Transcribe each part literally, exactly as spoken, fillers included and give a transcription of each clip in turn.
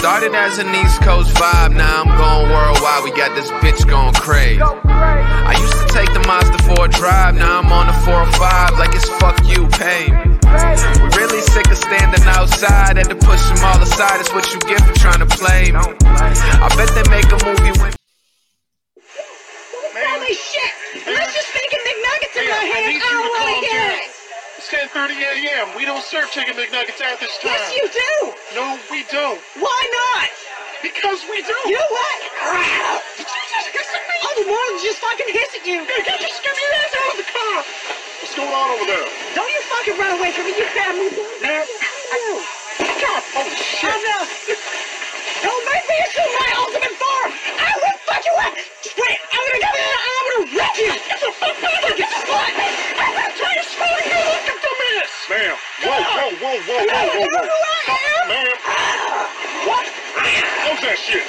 Started as an East Coast vibe, now I'm going worldwide. We got this bitch going crazy. I used to take the Mazda for a drive, now I'm on the four oh five like it's fuck you, pay me. We really sick of standing outside, had to push them all aside. It's what you get for trying to play me. I bet they make a movie when. Holy shit! Let's just making McNuggets in my hand. I don't want to get it. It's ten thirty a.m. We don't serve chicken McNuggets at this time. Yes, you do. No, we don't. Why not? Because we do. You know what? Did you just hiss at me? I'm the one who just fucking hiss at you. Hey, you just give me your ass out of the car. What's going on over there? Don't you fucking run away from me, you fat move. Man. God, oh shit. I know. Don't make me assume my ultimate form. I will fuck you up. Just wait. I'm gonna come in and I'm gonna wreck you. Get the fuck back. Get the fuck. I'm gonna try to swallow you like a dumbass. Ma'am. Whoa, whoa, whoa, whoa, whoa, whoa, whoa. Who I Stop, am? ma'am. What? Close that shit.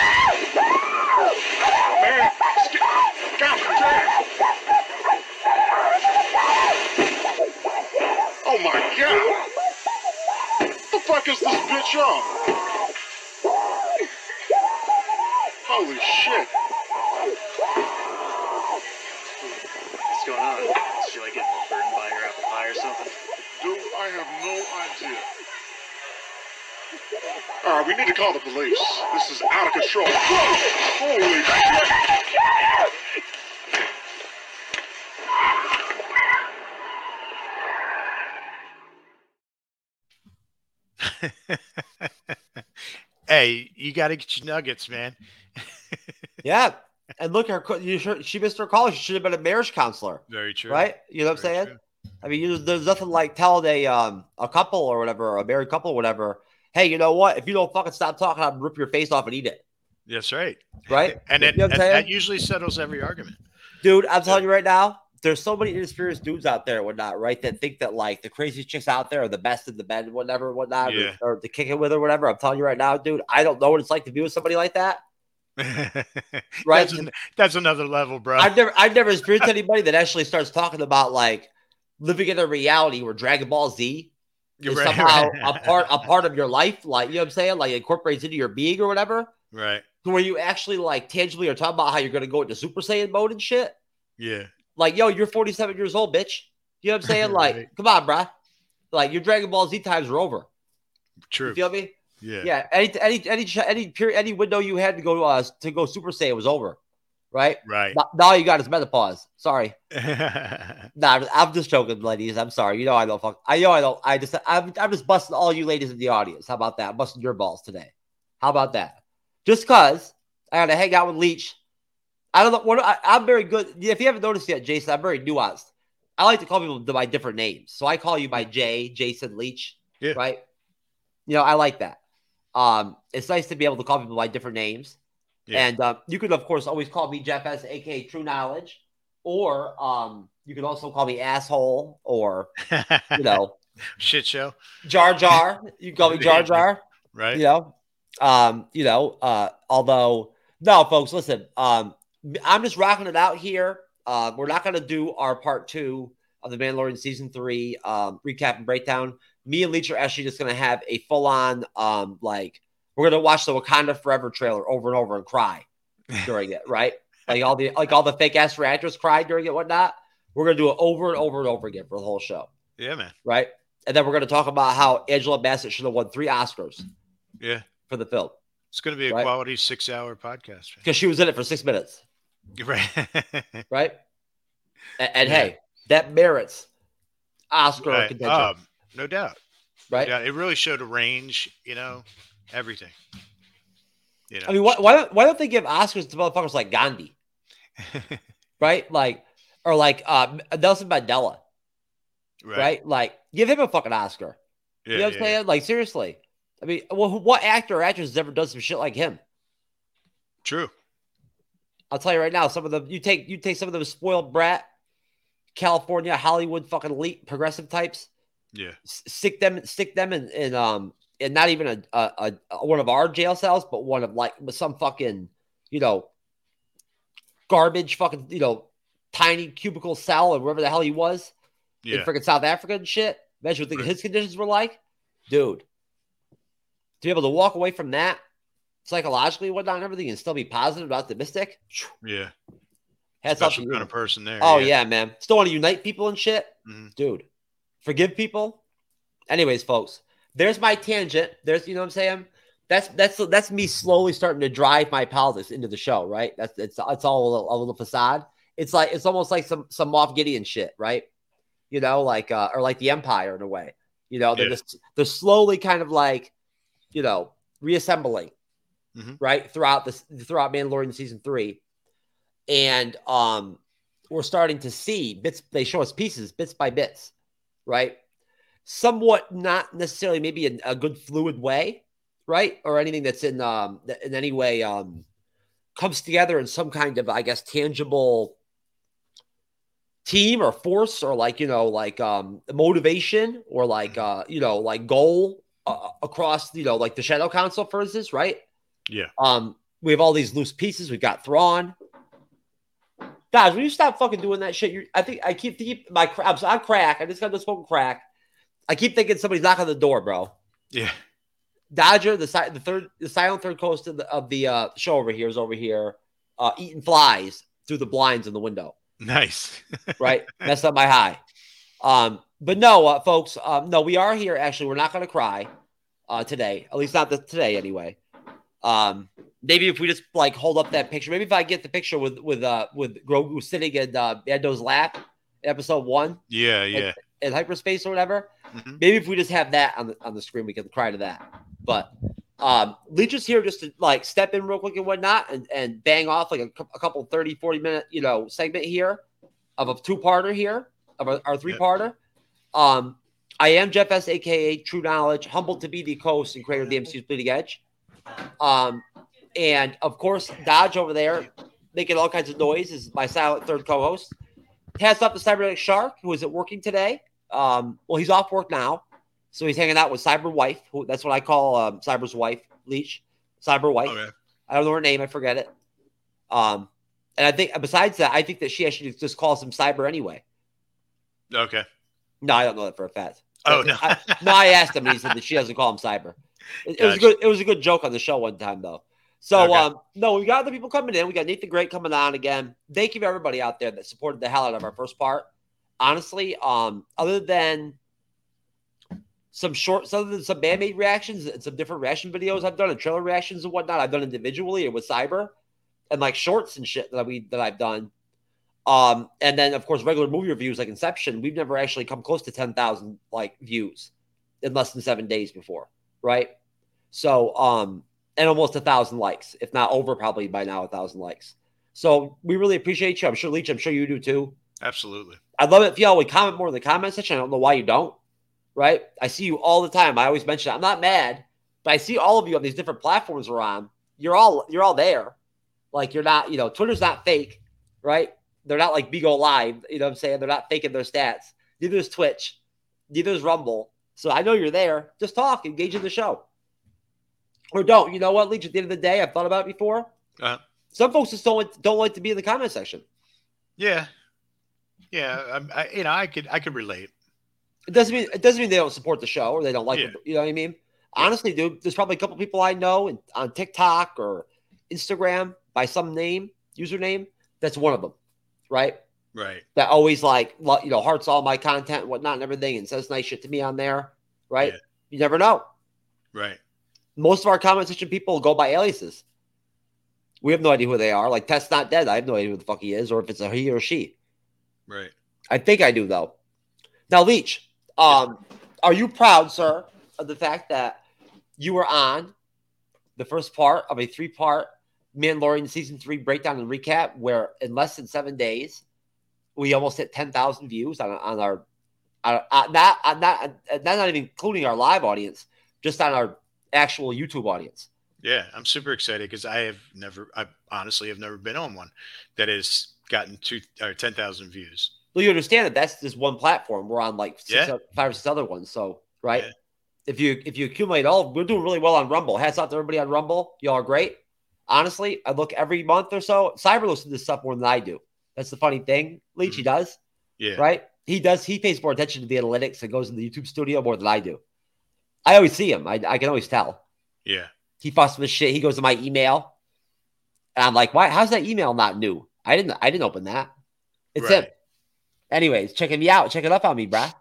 Man. God damn. Oh my god. What the fuck is this bitch on? Holy shit. What's going on? Did you like get burned by your apple pie or something? Dude, I have no idea. Alright, we need to call the police. This is out of control. Holy shit. Hey, you got to get your nuggets, man. Yeah. And look, her, you should, she missed her call. She should have been a marriage counselor. Very true. Right? You know what Very I'm saying? true. I mean, you, there's nothing like telling a um a couple or whatever, or a married couple or whatever, hey, you know what? If you don't fucking stop talking, I'm going to rip your face off and eat it. That's right. Right? And, you it, know what I'm and saying? that usually settles every argument. Dude, I'm telling you right now, there's so many inexperienced dudes out there and whatnot, right? That think that like the craziest chicks out there are the best in the bed and whatever, whatnot, Yeah. or, or to kick it with or whatever. I'm telling you right now, dude, I don't know what it's like to be with somebody like that. Right? That's, an, that's another level, bro. I've never, I've never experienced anybody that actually starts talking about like living in a reality where Dragon Ball Z You're is right, somehow right. a part, a part of your life, like you know what I'm saying, like incorporates into your being or whatever. Right. To where you actually like tangibly are talking about how you're going to go into Super Saiyan mode and shit. Yeah. Like, yo, you're forty-seven years old, bitch. You know what I'm saying? Like, Right. come on, bruh. Like, your Dragon Ball Z times are over. True. You feel me? Yeah. Yeah. Any any any any period, any window you had to go uh, to go Super Saiyan was over, right? Right. Now, now all you got is menopause. Sorry. Nah, I'm, I'm just joking, ladies. I'm sorry. You know I don't fuck. I know I don't. I just I'm I'm just busting all you ladies in the audience. How about that? I'm busting your balls today. How about that? Just because I got to hang out with Leech. I don't know. What, I, I'm very good. If you haven't noticed yet, Jason, I'm very nuanced. I like to call people by different names. So I call you by Jay, Jason Leach. Yeah. Right? You know, I like that. Um, it's nice to be able to call people by different names. Yeah. And uh, you could, of course, always call me Jeff S, a k a. True Knowledge. Or um, you could also call me Asshole or, you know, Shit show. Jar Jar. You can call me Jar Jar. Right. You know, um, you know, uh, although, no, folks, listen, um, I'm just rocking it out here. Uh, we're not going to do our part two of the Mandalorian season three um, recap and breakdown. Me and Leech are actually just going to have a full on, um, like, we're going to watch the Wakanda Forever trailer over and over and cry during it, right? Like all the like all the fake ass reactors cried during it, whatnot. We're going to do it over and over and over again for the whole show. Yeah, man. Right? And then we're going to talk about how Angela Bassett should have won three Oscars Yeah. for the film. It's going to be a Right. quality six hour podcast. Because she was in it for six minutes. Right. Right? And, and Yeah. hey, that merits Oscar Right. contention. Um, no doubt. right? Yeah, it really showed a range, you know, everything. You know, I mean, why, why, don't, why don't they give Oscars to motherfuckers like Gandhi? Right? Like, or like uh, Nelson Mandela. Right. right? Like, give him a fucking Oscar. Yeah, you know what yeah, I'm saying? Like, seriously. I mean, well, who- what actor or actress has ever done some shit like him? True. I'll tell you right now, some of them, you take you take some of those spoiled brat, California, Hollywood fucking elite progressive types, Yeah. s- stick them stick them in, in um in not even a, a, a one of our jail cells, but one of like some fucking, you know, garbage fucking, you know, tiny cubicle cell or wherever the hell he was in Yeah. freaking South Africa and shit. Imagine what Right. his conditions were like. Dude. To be able to walk away from that psychologically, whatnot, and everything, and still be positive, optimistic. Yeah. Hats off to Special you. kind of person there. Oh yeah. yeah, man. Still want to unite people and shit, mm-hmm. dude. Forgive people. Anyways, folks, there's my tangent. There's, you know what I'm saying? That's that's that's me slowly starting to drive my politics into the show, right? That's it's it's all a little, a little facade. It's like it's almost like some some Moff Gideon shit, right? You know, like uh, or like the Empire in a way. You know, they're yeah. just they're slowly kind of like, you know, reassembling, mm-hmm. right, throughout this throughout Mandalorian season three, and um, we're starting to see bits. They show us pieces, bits by bits, right? Somewhat not necessarily maybe in a good fluid way, right? Or anything that's in um that in any way um comes together in some kind of, I guess, tangible team or force or like, you know, like um motivation or like uh you know like goal uh, across, you know, like the Shadow Council, for instance, right? Yeah. Um, we have all these loose pieces. We've got Thrawn. Guys, will you stop fucking doing that shit? You're, I think I keep thinking my I'm on crack. I just got to smoke crack. I keep thinking somebody's knocking on the door, bro. Yeah. Dodger, the si- the third, the silent third coast of the, of the uh, show over here is over here, uh, eating flies through the blinds in the window. Nice. Right, messed up my high. Um, but no, uh, folks, um, no, we are here. Actually, we're not going to cry uh, today. At least not the, today, anyway. Um, maybe if we just like hold up that picture. Maybe if I get the picture with with uh with Grogu sitting in uh, Bando's lap, episode one. Yeah, yeah. In, in hyperspace or whatever. Mm-hmm. Maybe if we just have that on the on the screen, we can cry to that. But um, Leech is here just to like step in real quick and whatnot, and, and bang off like a, a couple thirty, forty minute, you know, segment here of a two-parter here of a, our three-parter. Yep. Um, I am Jeff S, aka True Knowledge, humbled to be the co-host and creator of the M C U's Bleeding Edge. Um, and of course, Dodge over there making all kinds of noise is my silent third co-host. Hats off to Cybernetic Shark, who isn't working today. Um, well, he's off work now, so he's hanging out with Cyber Wife. Who, that's what I call um, Cyber's wife, Leech. Cyber Wife. Okay. I don't know her name. I forget it. Um, and I think besides that, I think that she actually just calls him Cyber anyway. Okay. No, I don't know that for a fact. Oh no. I, no, I asked him, and he said that she doesn't call him Cyber. It, gotcha. it was a good. It was a good joke on the show one time, though. So, okay. um, no, we got other people coming in. We got Nathan Great coming on again. Thank you to everybody out there that supported the hell out of our first part. Honestly, um, other than some short, other than some Band-Aid reactions and some different reaction videos I've done and trailer reactions and whatnot, I've done individually or with Cyber and like shorts and shit that we that I've done. Um, and then of course regular movie reviews like Inception. We've never actually come close to ten thousand like views in less than seven days before, right? So, um, and almost a thousand likes, if not over, probably by now a thousand likes. So we really appreciate you. I'm sure Leech, I'm sure you do too. Absolutely. I'd love it if y'all would comment more in the comment section. I don't know why you don't, right? I see you all the time. I always mention it. I'm not mad, but I see all of you on these different platforms we're on. You're all you're all there. Like you're not, you know, Twitter's not fake, right? They're not like Bigo Live, you know what I'm saying? They're not faking their stats. Neither is Twitch. Neither is Rumble. So I know you're there. Just talk, engage in the show. Or don't. You know what, Leech, at the end of the day, I've thought about it before. Uh-huh. Some folks just don't like, don't like to be in the comment section. Yeah. Yeah, I, I, you know, I could, I could relate. It doesn't mean it doesn't mean they don't support the show or they don't like yeah. it. You know what I mean? Yeah. Honestly, dude, there's probably a couple people I know in, on TikTok or Instagram by some name, username. That's one of them, right? Right. That always like, you know, hearts all my content and whatnot and everything and says nice shit to me on there, right? Yeah. You never know. Right. Most of our comment section people go by aliases. We have no idea who they are. Like Tess Not Dead. I have no idea who the fuck he is or if it's a he or she. Right. I think I do, though. Now, Leech, um, are you proud, sir, of the fact that you were on the first part of a three-part Mandalorian Season three breakdown and recap where in less than seven days, we almost hit ten thousand views on, on our on, on, not, on, not, not not even including our live audience, just on our actual YouTube audience. Yeah, I'm super excited because I have never, I honestly have never been on one that has gotten two or ten thousand views. Well, you understand that that's just one platform. We're on like six, yeah. five or six other ones. So, right. Yeah. If you if you accumulate all, we're doing really well on Rumble. Hats off to everybody on Rumble. Y'all are great. Honestly, I look every month or so. Cyber listens to this stuff more than I do. That's the funny thing. Leech, mm-hmm. he does. Yeah. Right? He does. He pays more attention to the analytics and goes in the YouTube studio more than I do. I always see him. I, I can always tell. Yeah. He fucks with shit. He goes to my email, and I'm like, "Why? How's that email not new? I didn't. I didn't open that. It's Right. him." Anyways, checking me out, checking up on me, bruh.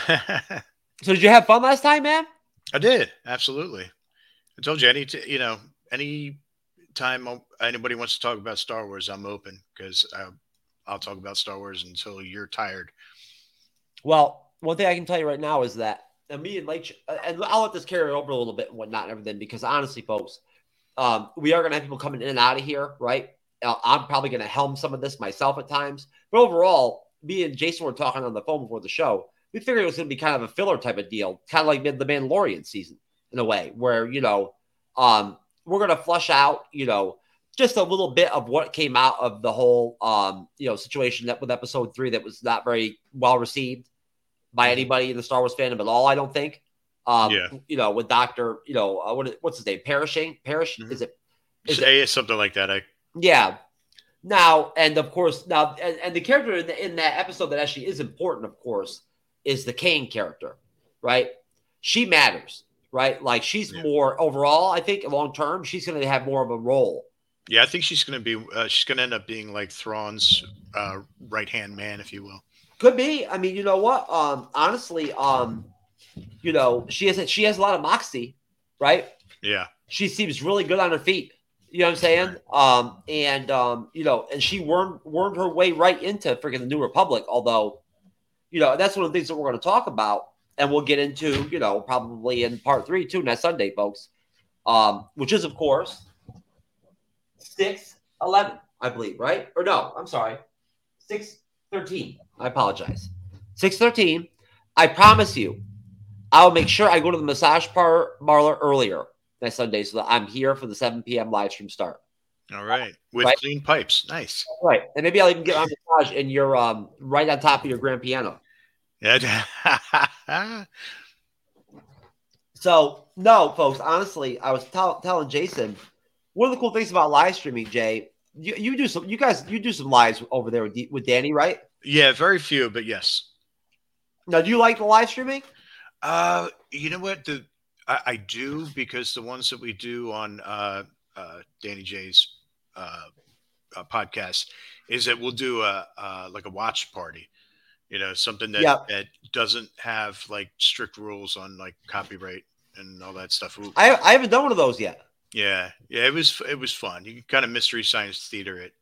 So did you have fun last time, man? I did, absolutely. I told you, any t- you know, any time anybody wants to talk about Star Wars, I'm open because I'll talk about Star Wars until you're tired. Well, one thing I can tell you right now is that and me and Lake, and I'll let this carry over a little bit and whatnot and everything, because honestly, folks, um, we are going to have people coming in and out of here, right? Uh, I'm probably going to helm some of this myself at times, but overall, me and Jason were talking on the phone before the show. We figured it was going to be kind of a filler type of deal, kind of like the Mandalorian season in a way, where, you know, um, we're going to flush out, you know, just a little bit of what came out of the whole, um, you know, situation that with episode three that was not very well received by anybody in the Star Wars fandom at all, I don't think. Um, Yeah. You know, with Doctor, you know, uh, what, what's his name? Perishing? Perish? Mhm. Is it? Is Say it? something like that. I Yeah. Now, and of course, now, and, and the character in, the, in that episode that actually is important, of course, is the Kane character, right? She matters, right? Like she's Yeah. more overall, I think, long term, she's going to have more of a role. yeah, I think she's gonna be. Uh, she's gonna end up being like Thrawn's uh, right hand man, if you will. Could be. I mean, you know what? Um, honestly, um, you know, she has she has a lot of moxie, right? Yeah. She seems really good on her feet. You know what I'm saying? Um, and um, you know, and she wormed wormed her way right into freaking the New Republic. Although, you know, that's one of the things that we're going to talk about, and we'll get into, you know, probably in part three too next Sunday, folks. Um, which is of course six eleven, I believe, right? Or no, I'm sorry, six thirteen. I apologize. six thirteen. I promise you, I'll make sure I go to the massage par- parlor earlier next Sunday so that I'm here for the seven p.m. live stream start. All right. With Right. clean pipes. Nice. Right. And maybe I'll even get my massage and you're um, right on top of your grand piano. Yeah. So, no, folks, honestly, I was tell- telling Jason, one of the cool things about live streaming, Jay, you, you do some, you guys, you do some lives over there with, D- with Danny, right? yeah. Very few, but yes. Now, do you like the live streaming? Uh, you know what? The I, I do, because the ones that we do on uh, uh, Danny J's uh, uh, podcast is that we'll do a uh, like a watch party. You know, something that, Yep. that doesn't have like strict rules on like copyright and all that stuff. Ooh, I, I haven't done one of those yet. yeah, yeah, it was it was fun. You can kind of mystery science theater it.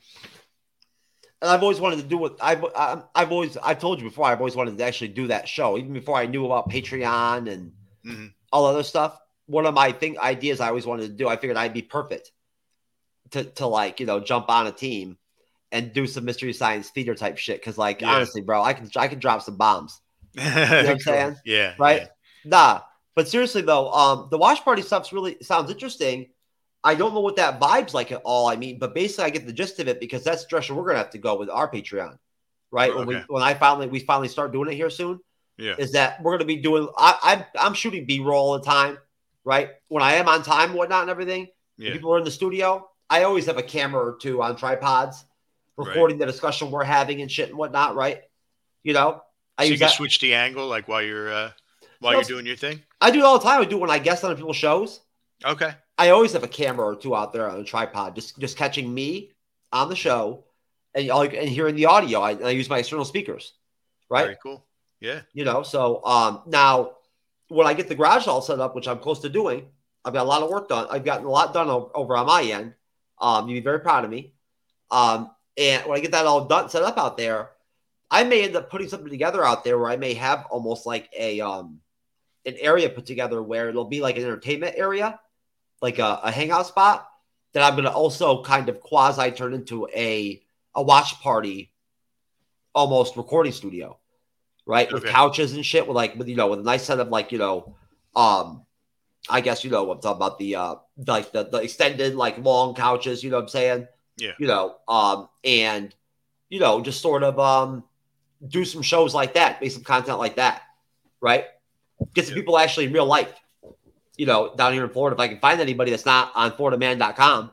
And I've always wanted to do what I've, I- I've always, I've told you before, I've always wanted to actually do that show, even before I knew about Patreon and Mhm. all other stuff. One of my thing ideas I always wanted to do, I figured I'd be perfect to, to like, you know, jump on a team and do some mystery science theater type shit. Cause like, Yeah. honestly, bro, I can, I can drop some bombs, You know what I'm saying? Yeah, right? yeah. Nah, but seriously though, um, the watch party stuff's really sounds interesting. I don't know what that vibe's like at all. I mean, but basically I get the gist of it, because that's the direction we're going to have to go with our Patreon, right? When we, Okay. when I finally, we finally start doing it here soon, Yeah. is that we're going to be doing, I, I, I'm shooting B-roll all the time, right? When I am on time and whatnot and everything, when Yeah. people are in the studio, I always have a camera or two on tripods Right. recording the discussion we're having and shit and whatnot, right? You know, I So you use can that. switch the angle like while you're uh, while Well, you're doing your thing. I do it all the time. I do it when I guest on people's shows. Okay. I always have a camera or two out there on a tripod, just just catching me on the show and, and hearing the audio. I, I use my external speakers, right? Very cool. Yeah. You know, so um, now when I get the garage all set up, which I'm close to doing, I've got a lot of work done. I've gotten a lot done o- over on my end. Um, you'd be very proud of me. Um, and when I get that all done, set up out there, I may end up putting something together out there where I may have almost like a um, an area put together where it'll be like an entertainment area, like a, a hangout spot that I'm going to also kind of quasi turn into a a watch party, almost recording studio, right? With Okay. couches and shit, with like with you know with a nice set of like you know, um, I guess you know what I'm talking about, the uh like the the extended like long couches, you know what I'm saying? Yeah. You know, um, and you know just sort of um do some shows like that, make some content like that, right? Get some Yeah. people actually in real life, you know, down here in Florida. If I can find anybody that's not on Florida Man dot com,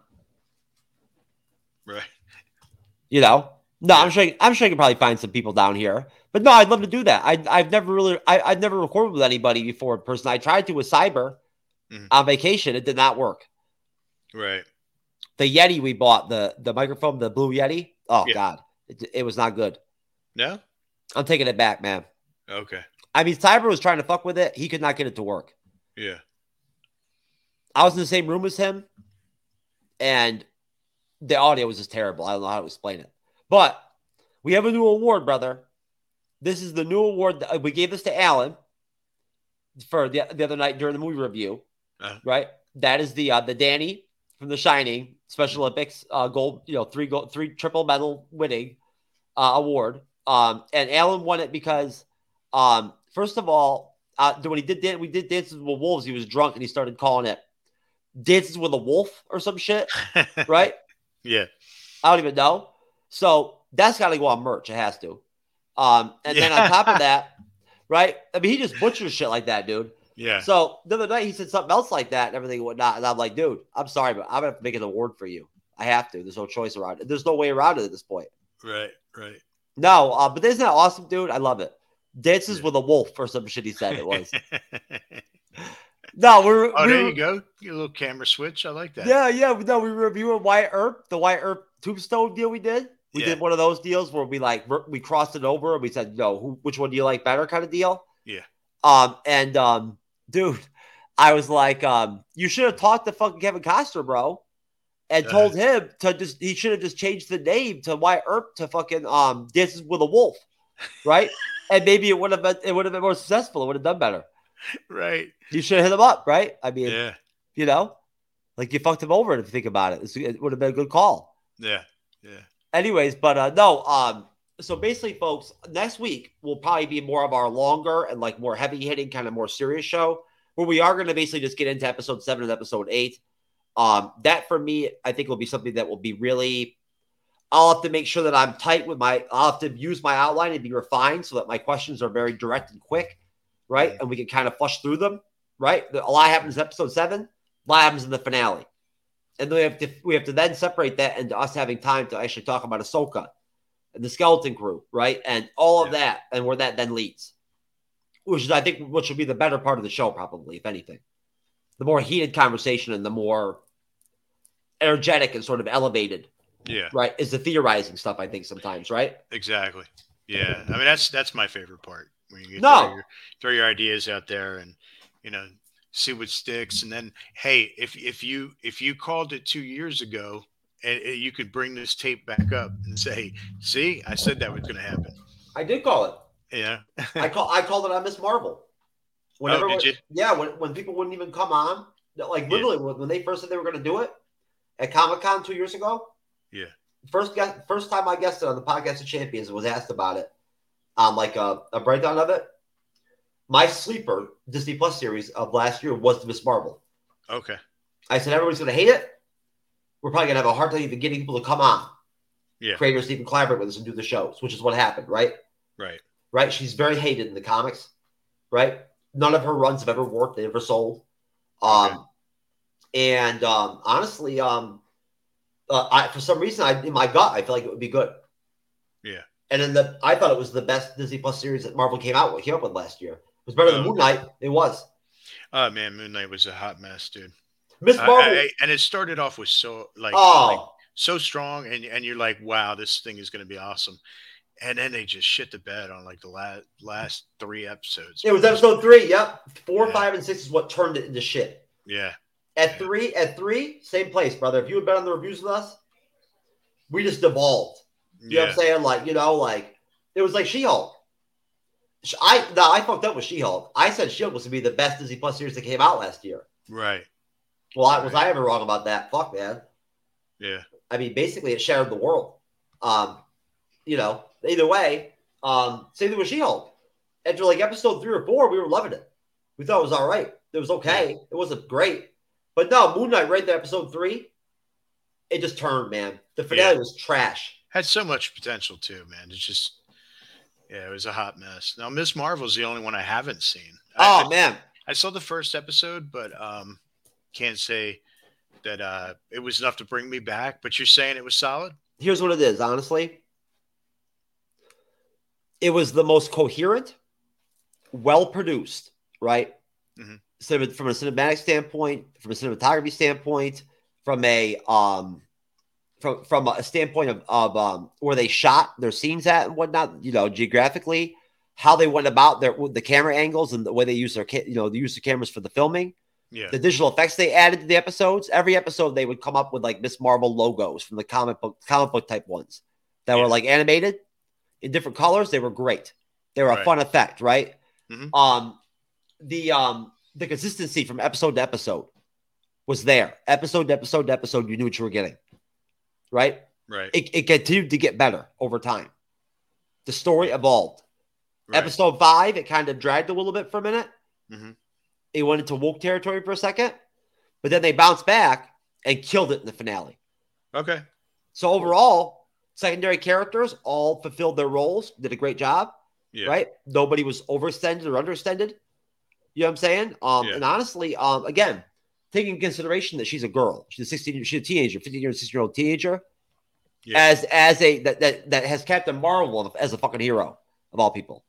Right. you know, no, Yeah. I'm sure, I'm sure you can probably find some people down here, but no, I'd love to do that. I, I've never really, I, I've never recorded with anybody before in person. I tried to with Cyber, Mhm. on vacation. It did not work. Right. The Yeti we bought, the the microphone, the Blue Yeti. Oh Yeah. God, it, it was not good. No? I'm taking it back, man. Okay. I mean, Cyber was trying to fuck with it. He could not get it to work. Yeah. I was in the same room as him, and the audio was just terrible. I don't know how to explain it. But we have a new award, brother. This is the new award. That, we gave this to Alan for the, the other night during the movie review, Uh-huh. right? That is the uh, the Danny from The Shining Special Olympics uh, gold, you know, three gold, three triple medal winning uh, award. Um, and Alan won it because, um, first of all, uh, when he did we did Dances with Wolves, he was drunk and he started calling it Dances with a Wolf or some shit, right? Yeah. I don't even know. So that's got to go on merch. It has to. Um, and then on top of that, right? I mean, he just butchers shit like that, dude. Yeah. So the other night he said something else like that and everything and whatnot. And I'm like, dude, I'm sorry, but I'm going to have to make an award for you. I have to. There's no choice around it. There's no way around it at this point. Right. Right. No, uh, but isn't that awesome, dude? I love it. Dances Yeah. with a Wolf or some shit he said it was. No, we're. Oh, we there were, you go. Your little camera switch. I like that. Yeah, yeah. No, we were reviewing Wyatt Earp, the Wyatt Earp tombstone deal we did. We Yeah. did one of those deals where we like we crossed it over and we said, "No, who, which one do you like better?" kind of deal. Yeah. Um, and um, dude, I was like, um, you should have talked to fucking Kevin Costner, bro, and Uh-huh. told him to just he should have just changed the name to Wyatt Earp to fucking um Dances with a Wolf, right? And maybe it would have been it would have been more successful. It would have done better. Right. You should have hit him up, right? I mean, Yeah. you know, like you fucked him over if you think about it. It's- It would have been a good call. Yeah. Yeah. Anyways, but uh no, um, so basically, folks, next week will probably be more of our longer and like more heavy hitting, kind of more serious show where we are going to basically just get into episode seven and episode eight. Um, that for me, I think will be something that will be really. I'll have to make sure that I'm tight with my. I'll have to use my outline and be refined so that my questions are very direct and quick, right? Mhm. And we can kind of flush through them, right? A lot happens in episode seven, a lot happens in the finale. And then we have to we have to then separate that into us having time to actually talk about Ahsoka and the Skeleton Crew, right? And all of Yeah. that, and where that then leads. Which is, I think, which will be the better part of the show, probably, if anything. The more heated conversation and the more energetic and sort of elevated, Yeah. right? Is the theorizing stuff, I think, sometimes, right? Exactly. Yeah. I mean, that's that's my favorite part when you No. throw, your, throw your ideas out there and you know see what sticks. And then, hey, if if you if you called it two years ago, and, and you could bring this tape back up and say, "See, I said that was going to happen." I did call it. Yeah. I call I called it on Miss Marvel. Whenever, Oh, did you? Yeah, when, when people wouldn't even come on, like Yeah. literally when when they first said they were going to do it at Comic Con two years ago. Yeah. First guest, first time I guessed it on the Podcast of Champions and was asked about it, um, like a, a breakdown of it. My sleeper Disney Plus series of last year was Miss Marvel. Okay. I said everybody's going to hate it. We're probably going to have a hard time even getting people to come on. Yeah. Creators even collaborate with us and do the shows, which is what happened, right? Right. Right? She's very hated in the comics, right? None of her runs have ever worked. They ever sold. Um, Okay. And um, honestly, um, uh, I, for some reason, I, in my gut, I feel like it would be good. Yeah. And then the I thought it was the best Disney Plus series that Marvel came out with, came up with last year. It was better than Oh, Moon Knight. It was. Oh man, Moon Knight was a hot mess, dude. Miss I- Marvel. I- I- and it started off with so like, oh, like so strong, and and you're like, wow, this thing is going to be awesome. And then they just shit the bed on like the last last three episodes. it was episode three. Yep, four, Yeah. five, and six is what turned it into shit. Yeah. At Yeah. three, at three, same place, brother. If you had been on the reviews with us, we just devolved. You know what Yeah. I'm saying? Like, you know, like it was like She-Hulk. Sh- I no, I fucked up with She-Hulk. I said She-Hulk was to be the best Disney Plus series that came out last year. Right. Well, I, was Right. I ever wrong about that? Fuck, man. Yeah. I mean, basically, it shattered the world. Um, you know, either way, um, same thing with She-Hulk. After like episode three or four, we were loving it. We thought it was all right. It was okay. It wasn't great, but no, Moon Knight right there, episode three, it just turned, man. The finale Yeah. was trash. Had so much potential too, man. It's just, yeah, it was a hot mess. Now, Miss Marvel's the only one I haven't seen. I, Oh man, I saw the first episode, but um, can't say that uh, it was enough to bring me back. But you're saying it was solid? here's what it is. Honestly, it was the most coherent, well produced, right? Mhm. cin- from a cinematic standpoint, from a cinematography standpoint, from a um, from from a standpoint of of um, where they shot their scenes at and whatnot. You know, geographically, how they went about their the camera angles and the way they use their ca- you know the use of cameras for the filming. Yeah. The digital effects they added to the episodes. Every episode they would come up with like Miss Marvel logos from the comic book comic book type ones that Yeah. were like animated in different colors. They were great. They were a Right. fun effect, right? Mhm. Um, the um the consistency from episode to episode was there. Episode to episode to episode, you knew what you were getting, right? Right. It, it continued to get better over time. The story evolved. right. Episode five, it kind of dragged a little bit for a minute. Mhm. It went into woke territory for a second, but then they bounced back and killed it in the finale. Okay. So overall, secondary characters all fulfilled their roles, did a great job, Yeah. right? Nobody was overextended or underextended. You know what I'm saying? Um, Yeah. And honestly, um, again, taking into consideration that she's a girl, she's a sixteen, she's a teenager, fifteen year, sixteen year old teenager, Yeah. as as a that, that that has Captain Marvel as a fucking hero of all people,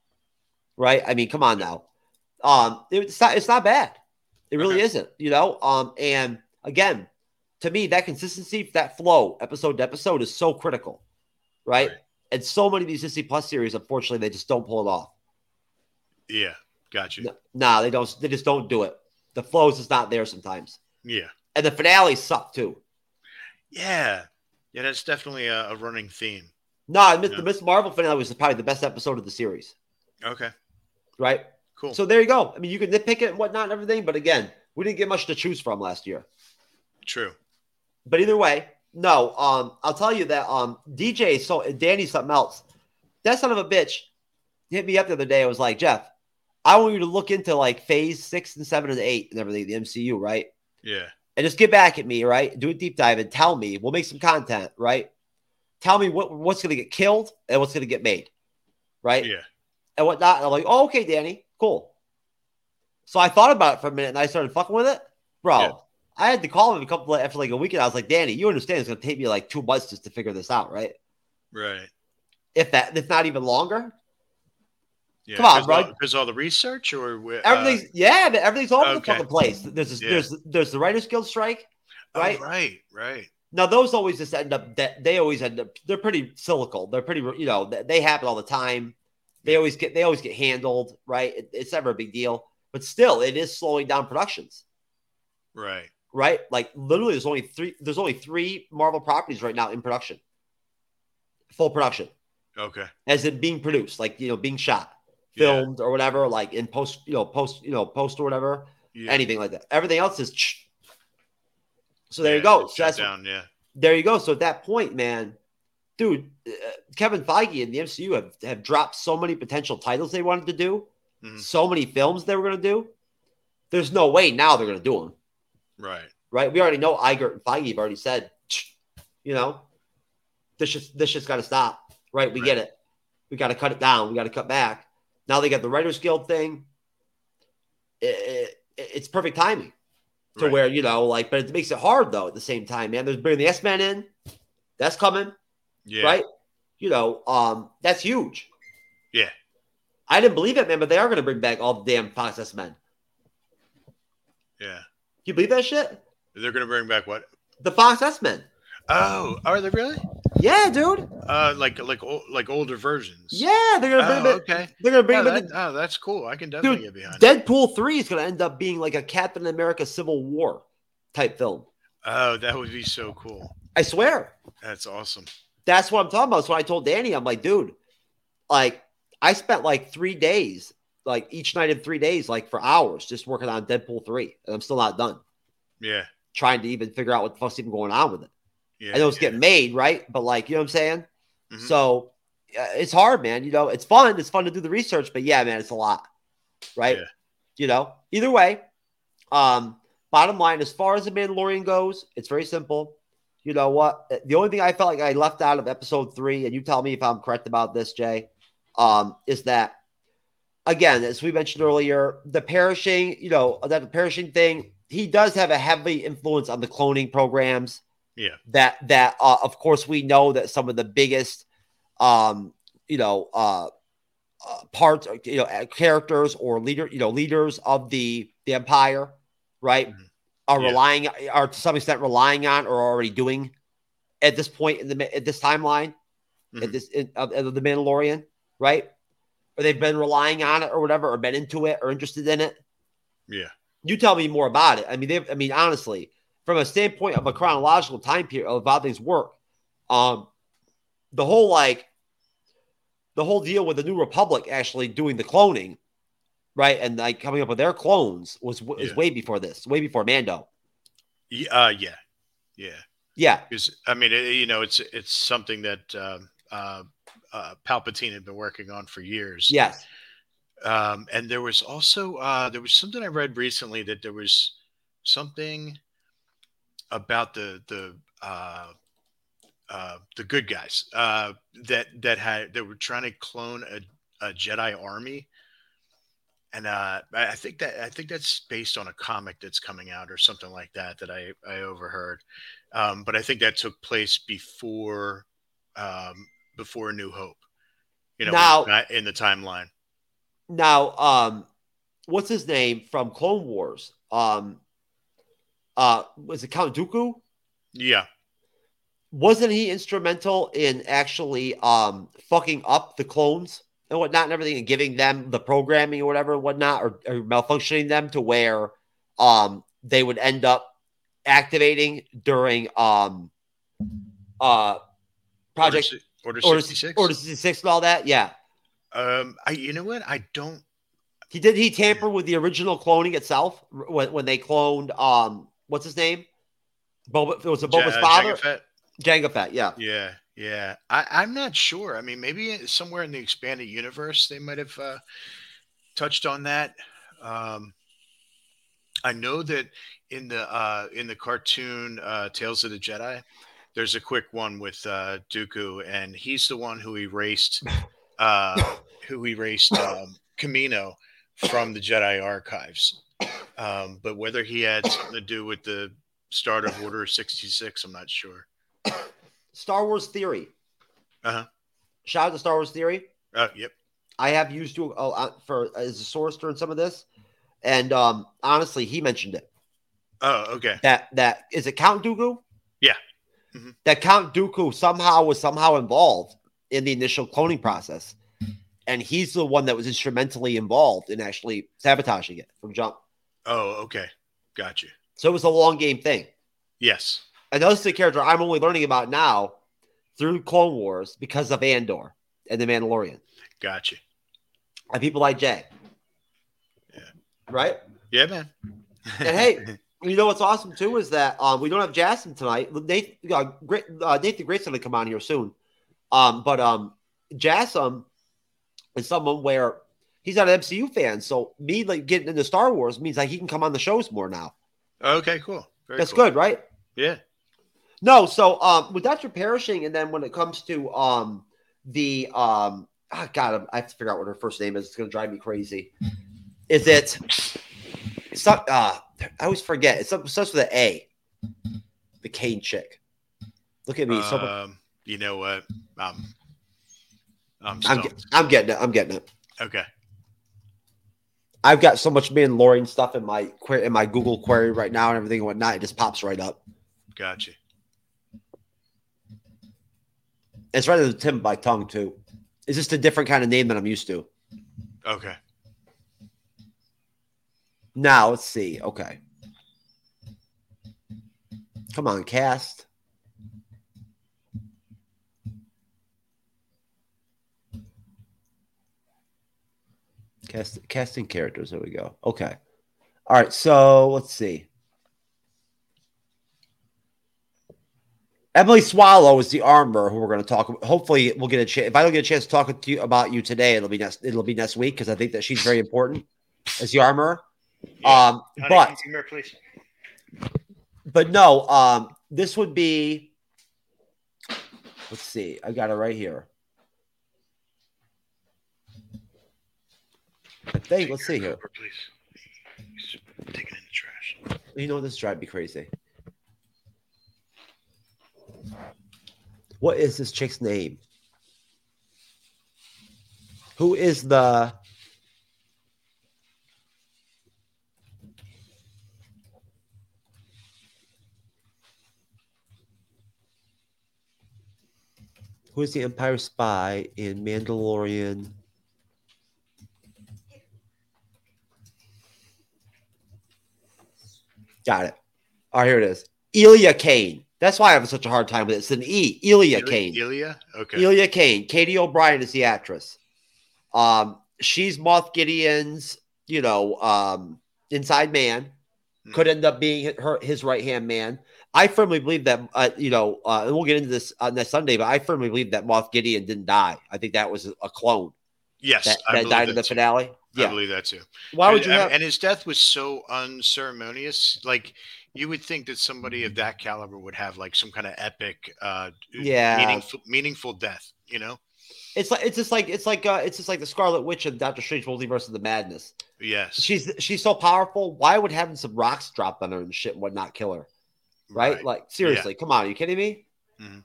right? I mean, come on now. Um, it- it's not it's not bad. It really Okay. isn't, you know. Um, and again, to me, that consistency, that flow, episode to episode, is so critical, right? Right. And so many of these Disney Plus series, unfortunately, they just don't pull it off. Yeah. Got you. No, nah, they don't. They just don't do it. The flow is just not there sometimes, Yeah. and the finales suck too. Yeah. Yeah. That's definitely a, a running theme. No, I admit Yeah. the Miss Marvel finale was probably the best episode of the series, Okay. right? Cool. So there you go. I mean, you can nitpick it and whatnot and everything, but again, we didn't get much to choose from last year. True. But either way, no. Um, I'll tell you that um, D J, so Danny, something else. That son of a bitch hit me up the other day. I was like, Jeff, I want you to look into like phase six and seven and eight and everything, the M C U, right? Yeah. And just get back at me, right? Do a deep dive and tell me. We'll make some content, right? Tell me what, what's going to get killed and what's going to get made, right? Yeah. And whatnot. And I'm like, oh, okay, Danny, cool. So I thought about it for a minute and I started fucking with it, bro. Yeah. I had to call him a couple after like a weekend. I was like, Danny, you understand it's going to take me like two months just to figure this out, right? Right. If that, if not even longer. Yeah. Come on, Because bro. all, because all the research or uh, Everything's yeah, but everything's all over the okay. fucking place. There's a, Yeah. there's there's the Writers Guild strike, right? Oh, right. Right. Now those always just end up that they always end up they're pretty cyclical. They're pretty you know they, they happen all the time. They always get they always get handled, right? It, it's never a big deal, but still it is slowing down productions, Right. right? Like literally, there's only three there's only three Marvel properties right now in production, full production, Okay. as in being produced, like you know being shot, Yeah. filmed or whatever, like in post you know post you know post or whatever. Yeah. Anything like that. Everything else is. Ch- so there Yeah, you go. it's So shut that's down. Yeah. there you go. So at that point, man, dude, uh, Kevin Feige and the M C U have, have dropped so many potential titles they wanted to do, Mhm. so many films they were going to do. There's no way now they're going to do them, Right. right? We already know Iger and Feige have already said, "Ch- you know, this just this just got to stop, right? We get it. We got to cut it down. We got to cut back. Now they got the Writers Guild thing. It, it, it's perfect timing to Right. where, you know, like, but it makes it hard though at the same time, man. There's bringing the S-Men in. That's coming, Yeah. right? You know, um, that's huge. Yeah. I didn't believe it, man, but they are going to bring back all the damn Fox S-Men. Yeah. Can you believe that shit? They're gonna bring back what? The Fox S-Men. Oh, are they really? Yeah, dude. Uh, like like o- like older versions. Yeah, they're gonna bring Oh, them. okay. They're gonna bring Oh, them. that- in. oh, that's cool. I can definitely Dude, get behind it. Deadpool three is gonna end up being like a Captain America Civil War type film. Oh, that would be so cool. I swear. That's awesome. That's what I'm talking about. So I told Danny, I'm like, dude, like I spent like three days, like each night in three days, like for hours, just working on Deadpool three, and I'm still not done. Yeah. Trying to even figure out what the fuck's even going on with it. Yeah. I know it's yeah. getting made, right? But like, you know what I'm saying? Mhm. So uh, it's hard, man. You know, it's fun. It's fun to do the research, but yeah, man, it's a lot, right? Yeah. You know, either way, um, bottom line, as far as the Mandalorian goes, it's very simple. You know what? The only thing I felt like I left out of episode three, and you tell me if I'm correct about this, Jay, um, is that again, as we mentioned earlier, the perishing, you know, that perishing thing, he does have a heavy influence on the cloning programs. Yeah. That that uh, of course we know that some of the biggest, um, you know, uh, uh, parts, you know, uh, characters or leader, you know, leaders of the the empire, right, Mhm. are Yeah. relying, are to some extent relying on, or already doing at this point in the at this timeline, Mhm. at this in, of, of the Mandalorian, right? Or they've been relying on it or whatever, or been into it or interested in it. Yeah. You tell me more about it. I mean, they, I mean, honestly, from a standpoint of a chronological time period of how things work, um, the whole like the whole deal with the New Republic actually doing the cloning, right, and like coming up with their clones was was Yeah. way before this, way before Mando. Yeah. Uh, yeah. Yeah. Yeah, Because I mean, it, you know, it's it's something that um, uh, uh, Palpatine had been working on for years. yes, Um, and there was also uh, there was something I read recently that there was something about the the uh, uh, the good guys uh, that that had that were trying to clone a, a Jedi army, and uh, I I think that I think that's based on a comic that's coming out or something like that that I I overheard, um, but I think that took place before um, before A New Hope, you know, Now- in the, ti- in the timeline. Now, um, what's his name from Clone Wars? Um, uh, was it Count Dooku? Yeah, Wasn't he instrumental in actually um fucking up the clones and whatnot and everything, and giving them the programming or whatever and whatnot, or, or malfunctioning them to where um they would end up activating during um uh Project Order, Order sixty-six. Order sixty-six and all that? Yeah. Um, I you know what? I don't. He did he tamper with the original cloning itself when, when they cloned um what's his name? Boba, it was a Boba's Ja- father? Jango Fett? Jango Fett, yeah. Yeah, yeah. I, I'm not sure. I mean, maybe somewhere in the expanded universe they might have uh, touched on that. Um, I know that in the uh, in the cartoon uh, Tales of the Jedi, there's a quick one with uh, Dooku, and he's the one who erased uh, who erased um, Kamino from the Jedi archives. Um, but whether he had something to do with the start of Order sixty-six, I'm not sure. Star Wars Theory. Uh-huh. Shout out to Star Wars Theory. Uh Yep. I have used you uh, for as a source during some of this, and um, honestly, he mentioned it. Oh, okay. That that is it. Count Dooku. Yeah. Mhm. That Count Dooku somehow was somehow involved in the initial cloning process, and he's the one that was instrumentally involved in actually sabotaging it from jump. Oh, okay. Got you. So it was a long game thing. Yes. And this is a character I'm only learning about now through Clone Wars because of Andor and the Mandalorian. Got you. And people like Jay. Yeah. Right? Yeah, man. And hey, you know what's awesome too is that um, we don't have Jason tonight. Nathan, uh, great, uh, Nathan Grayson will come on here soon. Um, but um, Jason is someone where he's not an M C U fan. So me like getting into Star Wars means like he can come on the shows more now. Okay, cool. Very That's cool. good, right? Yeah. No, so um, with Doctor Perishing, and then when it comes to um, the um, oh God, I have to figure out what her first name is. It's going to drive me crazy. Is it? It's not, uh, I always forget. It's it starts with an A. The Kane chick. Look at me. so much, Um, you know what? Um, I'm I'm, stumped. get- I'm getting it. I'm getting it. Okay. I've got so much Mandalorian stuff in my que- in my Google query right now and everything and whatnot. It just pops right up. Got you. It's right at the tip of my tongue too. It's just a different kind of name than I'm used to. Okay. Now let's see. Okay. Come on, cast. Cast casting characters. There we go. Okay. All right. So let's see. Emily Swallow is the armor who we're going to talk about. Hopefully, we'll get a chance. If I don't get a chance to talk to you about you today, it'll be next. It'll be next week because I think that she's very important as the armor. Yeah. Um, Honey, but can you come here, please? but no. Um, this would be. Let's see. I got it right here. I think. Let's see here. Over, please. He's taking in the trash. You know this drive me crazy. What is this chick's name? Who is the Who is the Empire spy in Mandalorian? Got it. Oh, here it is. Elia Kane. That's why I have such a hard time with it. It's an E. Elia Ilya? Kane. Ilya? Okay. Elia Kane. Katie O'Brien is the actress. Um, she's Moff Gideon's, you know, um, inside man. Hmm. Could end up being her his right hand man. I firmly believe that, uh, you know, uh, and we'll get into this on next Sunday, but I firmly believe that Moff Gideon didn't die. I think that was a clone Yes, that, I that believe died in that the too. finale. I Yeah. believe that too. Why would and, you have? and his death was so unceremonious. Like you would think that somebody of that caliber would have like some kind of epic, uh, Yeah. meaningful, meaningful death. You know? It's like it's just like it's like uh, it's just like the Scarlet Witch of Doctor Strange Multiverse of the Madness. Yes. She's she's so powerful. Why would having some rocks dropped on her and shit would not kill her? Right? Right. Like seriously, come on, are you kidding me? Mhm.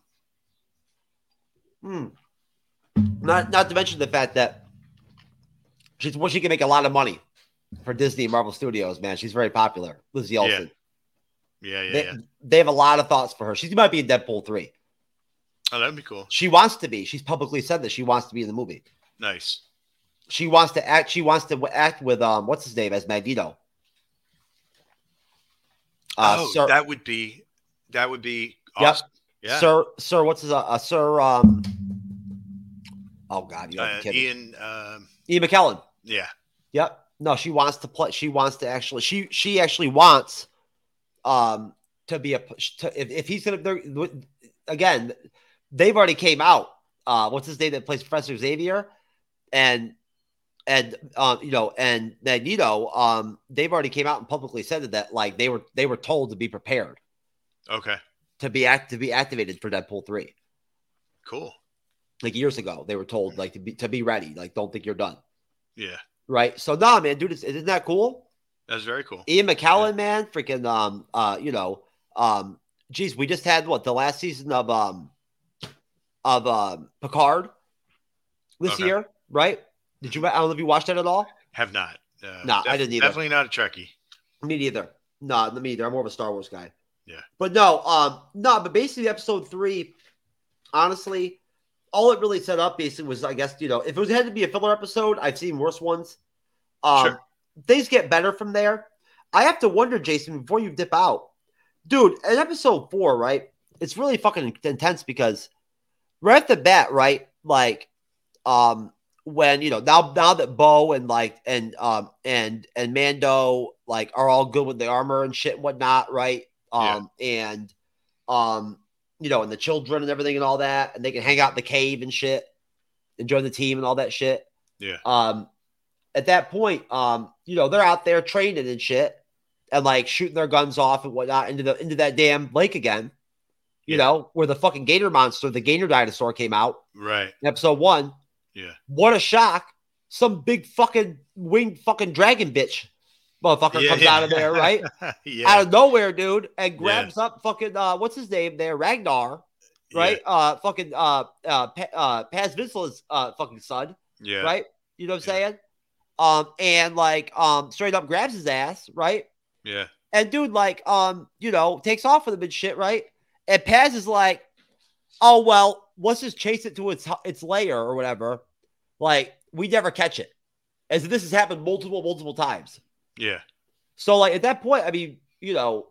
Hmm. Not not to mention the fact that she's well, she can make a lot of money for Disney and Marvel Studios. Man, she's very popular. Lizzie Olsen. Yeah, yeah, They, yeah. they have a lot of thoughts for her. She might be in Deadpool three. Oh, that'd be cool. She wants to be. She's publicly said that she wants to be in the movie. Nice. She wants to act. She wants to act with um, what's his name as Magneto. Uh, oh, Sir, that would be that would be Yep. awesome. Yeah. Sir, Sir, what's his uh, uh Sir? Um, oh God, you know, uh, Ian. Um, Ian McKellen. yeah. Yep. No, she wants to play. She wants to actually. She she actually wants, um, to be a. To, if, if he's gonna they're- again, they've already came out. Uh, what's his name that plays Professor Xavier, and and um, you know, and Magneto. Um, they've already came out and publicly said that like they were they were told to be prepared Okay. to be act to be activated for Deadpool three. Cool. Like years ago, they were told like to be to be ready. Like, don't think you're done. Yeah. Right. So nah, man, dude, isn't that cool? That's very cool. Ian McKellen, man, freaking um uh, you know, um, geez, we just had what the last season of um of um Picard this Okay. year, right? Did you I don't know if you watched that at all? Have not. Uh, No, I didn't either. Definitely not a Trekkie. Me neither. No, me either. I'm more of a Star Wars guy. Yeah. But no, um, no, but basically episode three, honestly, all it really set up basically was, I guess, you know, if it was had to be a filler episode, I've seen worse ones. Um, Sure. Things get better from there. I have to wonder, Jason, before you dip out, dude, in episode four, right? It's really fucking intense because right off the bat, right? Like, um, when you know now now that Bo and like and um and and Mando like are all good with the armor and shit and whatnot, right? Um and um you know and the children and everything and all that, and they can hang out in the cave and shit, and join the team and all that shit. Yeah. Um, at that point, um, you know they're out there training and shit, and like shooting their guns off and whatnot into the into that damn lake again. You Yeah. know where the fucking gator monster, the gator dinosaur, came out Right. in episode one. Yeah. What a shock. Some big fucking winged fucking dragon bitch motherfucker Yeah, comes yeah. out of there, right? yeah. Out of nowhere, dude, and grabs up fucking uh what's his name there? Ragnar, right? Uh fucking uh uh pa- uh Paz Vizsla's uh fucking son, Yeah. right? You know what I'm Yeah. saying? Um and like um straight up grabs his ass, right? Yeah. And dude, like, um, you know, takes off with him and shit, right? And Paz is like, oh well, let's just chase it to its its lair or whatever. Like, we never catch it. As if this has happened multiple, multiple times. Yeah. So, like, at that point, I mean, you know,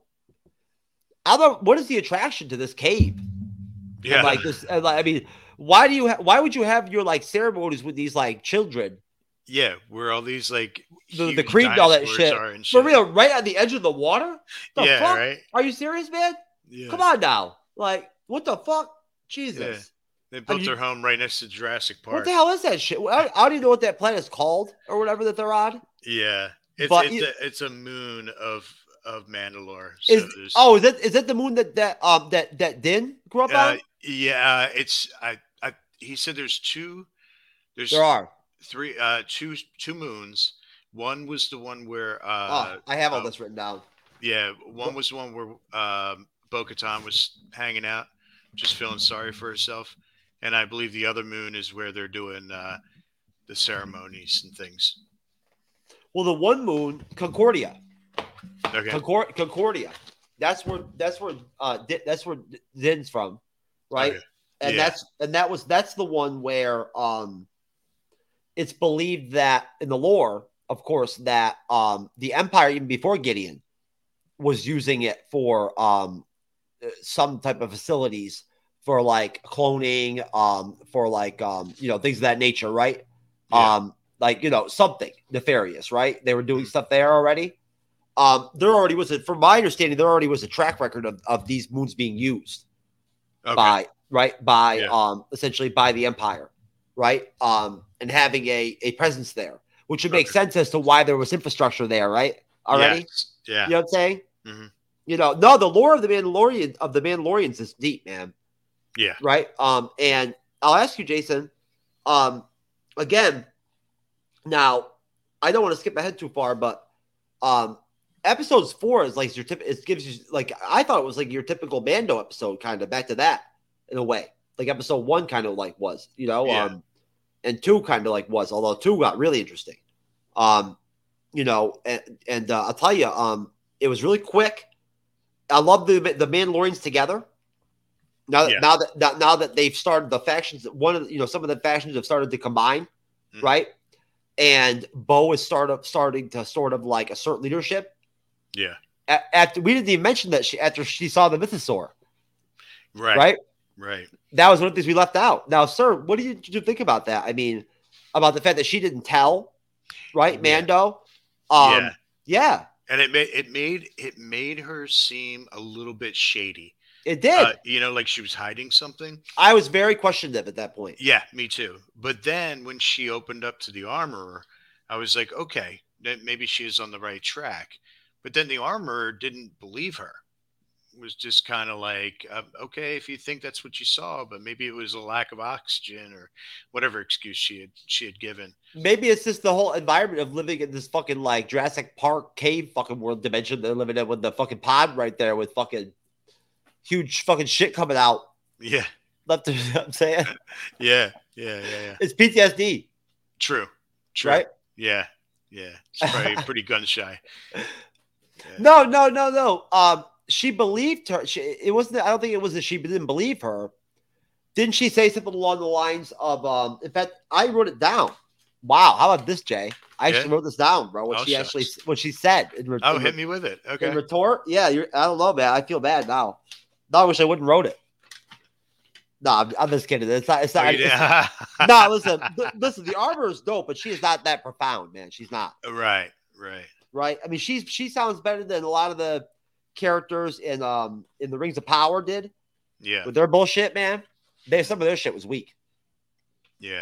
I don't. What is the attraction to this cave? Yeah. And, like this, and, like, I mean, why do you? Ha- why would you have your like ceremonies with these like children? Yeah. Where all these like The, the huge creep and all that dinosaurs shit. are and For shit. real, right on the edge of the water. The Yeah. fuck? Right. Are you serious, man? Yeah. Come on now. Like, what the fuck? Jesus. They built you- their home right next to Jurassic Park. What the hell is that shit? I, I don't even know what that planet is called or whatever that they're on. Yeah. It's But it's, you- a, it's a moon of of Mandalore. So Is there's, oh, is that is that the moon that that um that that Din grew up uh, on? yeah. It's I I he said there's two. There's There are. three uh two two moons. One was the one where uh Oh, I have all uh, this written down. yeah, one was the one where um Bo-Katan was hanging out, just feeling sorry for herself. And I believe the other moon is where they're doing uh the ceremonies and things. Well, the one moon, Concordia. Okay. Concor- Concordia. That's where that's where uh Di- that's where Din's from, right? Okay. And Yeah. that's and that was that's the one where um it's believed that in the lore, of course, that um the Empire, even before Gideon, was using it for um some type of facilities for like cloning, um, for like um, you know, things of that nature, right? Yeah. Um, like, you know, something nefarious, right? They were doing Mhm. stuff there already. Um, there already was a, from my understanding, there already was a track record of, of these moons being used Okay. by right by Yeah. um essentially by the Empire, right? Um, and having a a presence there, which would make Okay. sense as to why there was infrastructure there, right? Already, Yes. Yeah. you know what I'm saying? Mhm. You know, no, the lore of the Mandalorian of the Mandalorians is deep, man. Yeah. Right. Um, and I'll ask you, Jason, um, again, now I don't want to skip ahead too far, but um, episodes four is like your tip. It gives you like I thought it was like your typical Mando episode, kind of back to that in a way. Like episode one kind of like was, you know, Yeah. um, and two kind of like was, although two got really interesting. Um, you know, and and uh, I'll tell you, um, it was really quick. I love the the Mandalorians together. Now that Yeah. now that now, now that they've started the factions, one of the, you know some of the factions have started to combine, Mhm. right? And Bo is start up starting to sort of like assert leadership. Yeah. A- After we didn't even mention that she after she saw the mythosaur, Right. right? Right. That was one of the things we left out. Now, sir, what do you, did you think about that? I mean, about the fact that she didn't tell, right, Yeah. Mando? Um, Yeah. yeah, And it made it made it made her seem a little bit shady. it did. Uh, you know, like she was hiding something. I was very questionable at that point. Yeah, me too. But then when she opened up to the armorer, I was like, okay, then maybe she is on the right track. But then the armorer didn't believe her. It was just kind of like, uh, okay, if you think that's what you saw, but maybe it was a lack of oxygen or whatever excuse she had she had given. Maybe it's just the whole environment of living in this fucking like Jurassic Park cave fucking world dimension they're living in with the fucking pod right there with fucking huge fucking shit coming out. Yeah, Left to, you know what I'm saying yeah, yeah, yeah, yeah. it's P T S D, True, true. right? Yeah, yeah. She's probably pretty gun shy. Yeah. No, no, no, no. Um, she believed her. She, it wasn't. I don't think it was that she didn't believe her. Didn't she say something along the lines of? Um, in fact, I wrote it down. Wow, how about this, Jay? I actually Yeah. wrote this down, bro. What Oh, she shucks. actually, what she said. In, re- Oh, in, hit re- me with it. in Okay. retort. Yeah, you're, I don't know, man. I feel bad now. No, I wish I wouldn't wrote it. No, I'm, I'm just kidding. It's not. It's Oh, not. you it's- did? no, listen, th- listen. The armor is dope, but she is not that profound, man. She's not. Right, right. Right? I mean, she's she sounds better than a lot of the characters in um in the Rings of Power did Yeah, with their bullshit, man. They some of their shit was weak. yeah,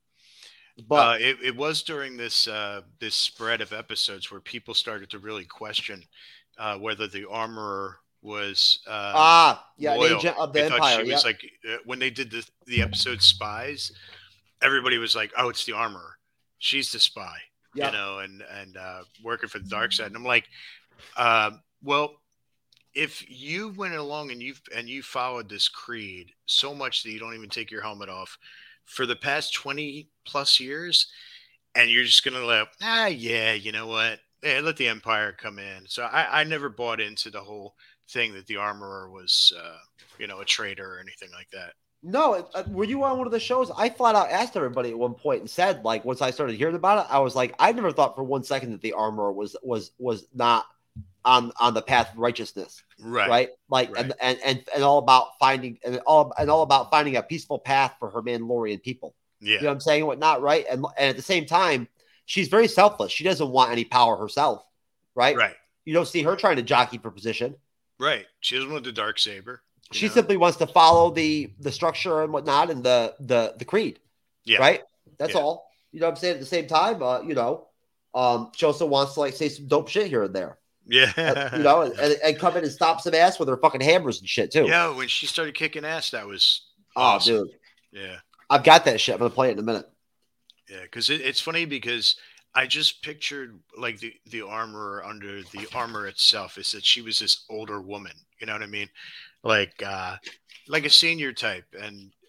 yeah. But uh, it, it was during this uh, this spread of episodes where people started to really question uh, whether the armorer was uh, ah, yeah, an loyal. agent of the They thought Empire. she Yeah. was like uh, when they did the the episode Spies, everybody was like, "Oh, it's the armorer. She's the spy." Yeah. You know, and and uh, working for the dark side. And I'm like, uh, well, if you went along and you and you followed this creed so much that you don't even take your helmet off for the past twenty plus years, and you're just gonna let ah yeah, you know what? Yeah, let the Empire come in. So I, I never bought into the whole thing that the armorer was uh, you know, a traitor or anything like that. No, it- uh, were you on one of the shows? I flat out asked everybody at one point and said, like, once I started hearing about it, I was like, I never thought for one second that the armorer was was was not on on the path of righteousness, Right. right? Like, Right. and, and and and all about finding and all and all about finding a peaceful path for her Mandalorian people. Yeah. You know what I'm saying? Whatnot, right? And and at the same time, she's very selfless. She doesn't want any power herself, right? Right. You don't see her trying to jockey for position. Right. She doesn't want the dark saber. you She know? simply wants to follow the the structure and whatnot and the the the creed. Yeah. Right? That's Yeah. all. You know what I'm saying? At the same time, uh, you know, um, she also wants to like say some dope shit here and there. Yeah. Uh, you know, and, and, and come in and stop some ass with her fucking hammers and shit too. Yeah, when she started kicking ass, that was Oh, awesome. dude. Yeah. I've got that shit. I'm gonna play it in a minute. Yeah, because it, it's funny because I just pictured like the the armorer under the armor itself is that she was this older woman. You know what I mean? Like uh like a senior type, and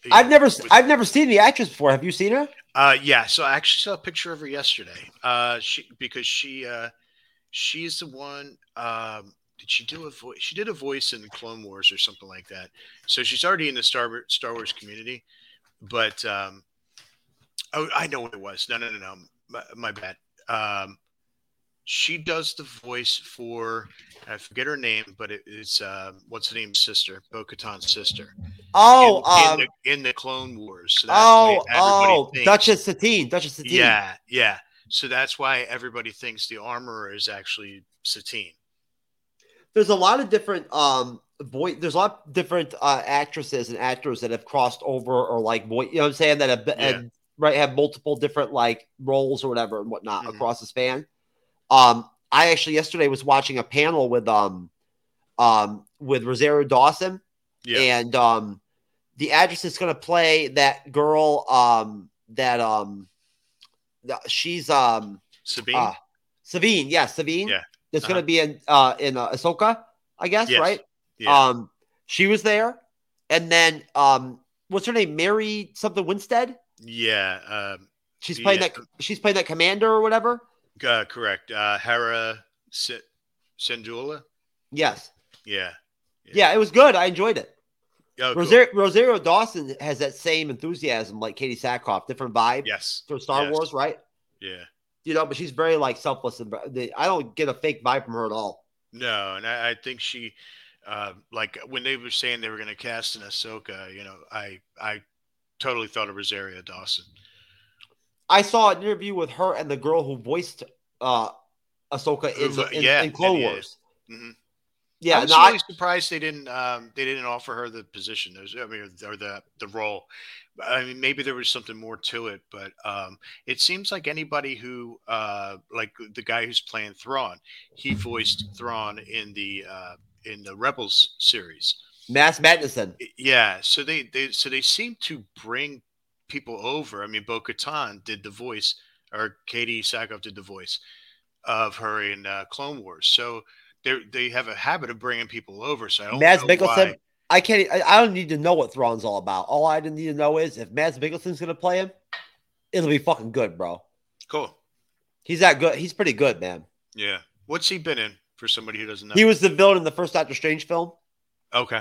I've never, with- I've never seen the actress before. Have you seen her? Uh, yeah. So I actually saw a picture of her yesterday. Uh, she because she uh, she's the one. Um, did she do a voice? She did a voice in Clone Wars or something like that. So she's already in the Star Star Wars community. But um, oh, I know what it was. No, no, no, no. My, my bad. Um, she does the voice for. I forget her name, but it, it's uh, what's the name? Sister, Bo-Katan's sister. Oh, in, um, in, the, in the Clone Wars. So that's oh, why everybody oh, thinks- Duchess Satine, Duchess Satine. Yeah, yeah. So that's why everybody thinks the armorer is actually Satine. There's a lot of different um voice. There's a lot of different uh, actresses and actors that have crossed over or like voice. You know what I'm saying? That have Yeah. and, right have multiple different like roles or whatever and whatnot Mhm. across the span. Um, I actually yesterday was watching a panel with um um with Rosario Dawson. Yeah. And um, the actress is going to play that girl. Um, that um, th- she's um, Sabine? uh, Savine. Yeah, Savine. Yeah. That's Uh-huh. going to be in uh in uh, Ahsoka, I guess. Yes. Right. Yeah. Um, she was there, and then um, what's her name? Mary something Winstead. yeah. Um, She's playing Yeah. that. She's playing that commander or whatever. uh, correct. Uh, Hera S- Syndulla? Yes. Yeah. Yeah, it was good. I enjoyed it. Oh, cool. Rosario, Rosario Dawson has that same enthusiasm like Katie Sackhoff, different vibe Yes. for Star Yes. Wars, right? Yeah. You know, but she's very like selfless, and I don't get a fake vibe from her at all. No, and I, I think she, uh, like when they were saying they were going to cast an Ahsoka, you know, I I totally thought of Rosario Dawson. I saw an interview with her and the girl who voiced uh, Ahsoka in, Who vo- in, yeah, in Clone yeah, yeah. Wars. Mhm. Yeah, I was no, I- really surprised they didn't um, they didn't offer her the position. There's, I mean, or the the role. I mean, maybe there was something more to it, but um, it seems like anybody who, uh, like the guy who's playing Thrawn, he voiced Thrawn in the uh, in the Rebels series. Mass Madison. Yeah, so they, they so they seem to bring people over. I mean, Bo-Katan did the voice, or Katie Sackhoff did the voice of her in uh, Clone Wars. So they they have a habit of bringing people over. So I don't Mads know Mikkelsen. why. I can't. I, I don't need to know what Thrawn's all about. All I need to know is if Mads Mikkelsen's going to play him, it'll be fucking good, bro. Cool. He's that good. He's pretty good, man. Yeah. What's he been in for somebody who doesn't know? He was the villain in the first Doctor Strange film. Okay.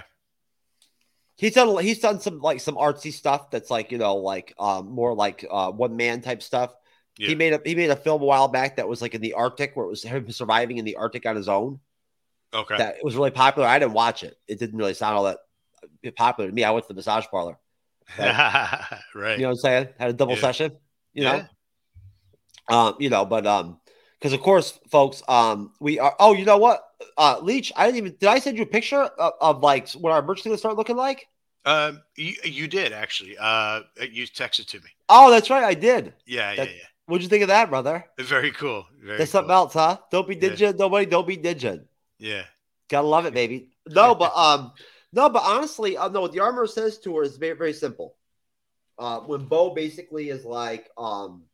He's done. He's done some like some artsy stuff that's like you know like um more like uh one man type stuff. Yeah. He made a he made a film a while back that was like in the Arctic where it was him surviving in the Arctic on his own. Okay. That it was really popular. I didn't watch it. It didn't really sound all that popular to me. I went to the massage parlor. right. You know what I'm saying? Had a double Yeah. session. You Yeah. know. Um. You know, but um, because of course, folks, um, we are. Oh, you know what? Uh, Leech, I didn't even. Did I send you a picture of, of like what our merch is gonna start looking like? Um, you, you did actually. Uh, you texted to me. Oh, that's right. I did. Yeah, That- yeah, yeah. What'd you think of that, brother? Very cool. Very That's cool. something else, huh? Don't be Yeah. digit. Nobody, don't be digit. Yeah. Gotta love it, baby. No, but um, no, but honestly, uh, no. What the armor says to her is very, very simple. Uh, when Bo basically is like, um,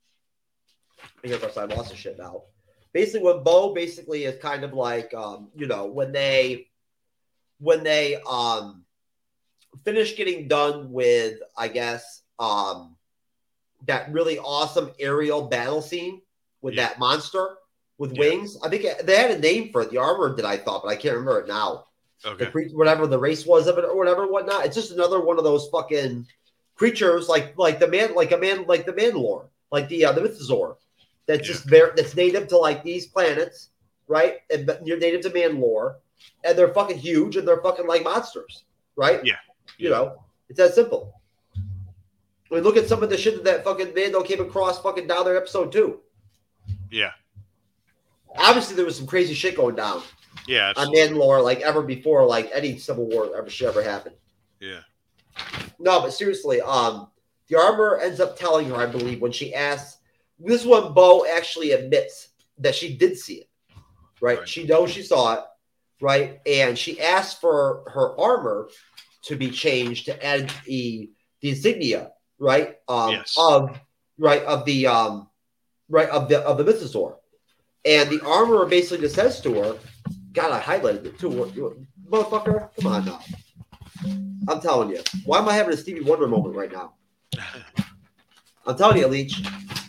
here goes I lost the shit now. Basically, when Bo basically is kind of like, um, you know, when they, when they um, finish getting done with, I guess, um, that really awesome aerial battle scene with Yeah. that monster with Yeah. wings. I think they had a name for it. The armor did, I thought, but I can't remember it now. The Okay. cre- whatever the race was of it or whatever, whatnot. It's just another one of those fucking creatures, like like the man, like a man, like the Mandalore, like the uh, the Mythosaur. That's Yeah. just very that's native to like these planets, right? And but you're native to Mandalore, and they're fucking huge and they're fucking like monsters, right? Yeah. You Yeah. know, it's that simple. I mean, look at some of the shit that that fucking Mando came across fucking down there, episode two. Yeah. Obviously, there was some crazy shit going down Yeah. on Absolutely. Mandalore, like ever before, like any Civil War ever should ever happen. Yeah. No, but seriously, um, the armor ends up telling her, I believe, when she asks. This one, Bo actually admits that she did see it. Right? Right. She knows she saw it, right? And she asked for her armor to be changed to add the the insignia, right? Um, Yes. Of right of the um, right of the of the Mythosaur, and the armorer basically just says to her, "God, I highlighted it too, motherfucker. Come on now." I'm telling you. Why am I having a Stevie Wonder moment right now? I'm telling you, Leech.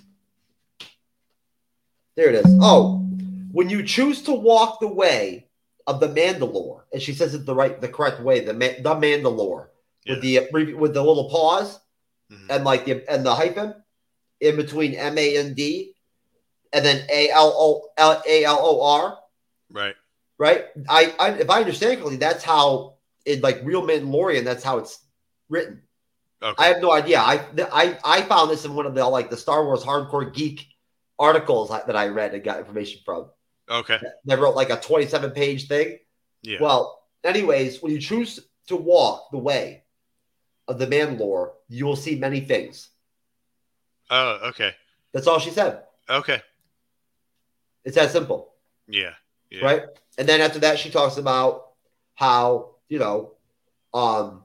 There it is. Oh, when you choose to walk the way of the Mandalore, and she says it the right, the correct way, the the Mandalore, yeah. with the with the little pause mm-hmm. and like the and the hyphen in between M A N D and then A L O L A L O R. Right. Right. I, I if I understand correctly, that's how in like Real Mandalorian, that's how it's written. Okay. I have no idea. I I I found this in one of the like the Star Wars hardcore geek articles that I read and got information from. Okay. They wrote like a twenty-seven page thing. Yeah. Well, anyways, when you choose to walk the way of the Mandalore, you will see many things. Oh, okay. That's all she said. Okay. It's that simple. Yeah. Yeah. Right. And then after that, she talks about how, you know, um,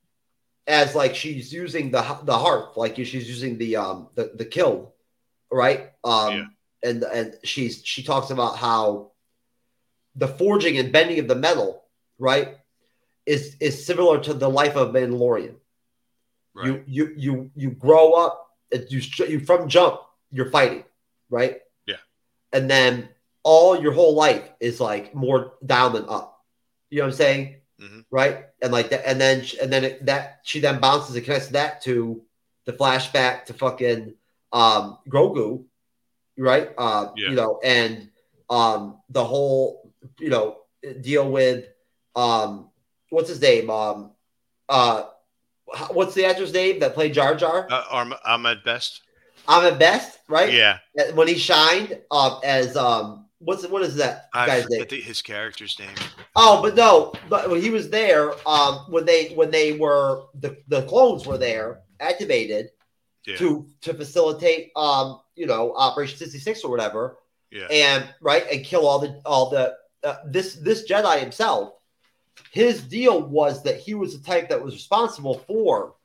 as like she's using the the hearth, like she's using the um the, the kiln, right? Um yeah. and and she's she talks about how the forging and bending of the metal, right, is is similar to the life of Mandalorian. Right. You you you you grow up, you you from jump, you're fighting, right? Yeah. And then all your whole life is like more down than up. You know what I'm saying? Mm-hmm. Right. And like that, and then, and then it, that she then bounces and connects that to the flashback to fucking um, Grogu. Right. Uh, yeah. You know, and um, the whole, you know, deal with um, what's his name? Um, uh, what's the actor's name that played Jar Jar? Uh, Ahmed Best. Ahmed Best. Right. Yeah. When he shined uh, as, um, What's what is that guy's I name? his character's name. Oh, but no, but when he was there, um, when they when they were the, the clones were there activated yeah. to to facilitate um, you know, Operation sixty-six or whatever. Yeah. And right and kill all the all the uh, this this Jedi himself. His deal was that he was the type that was responsible for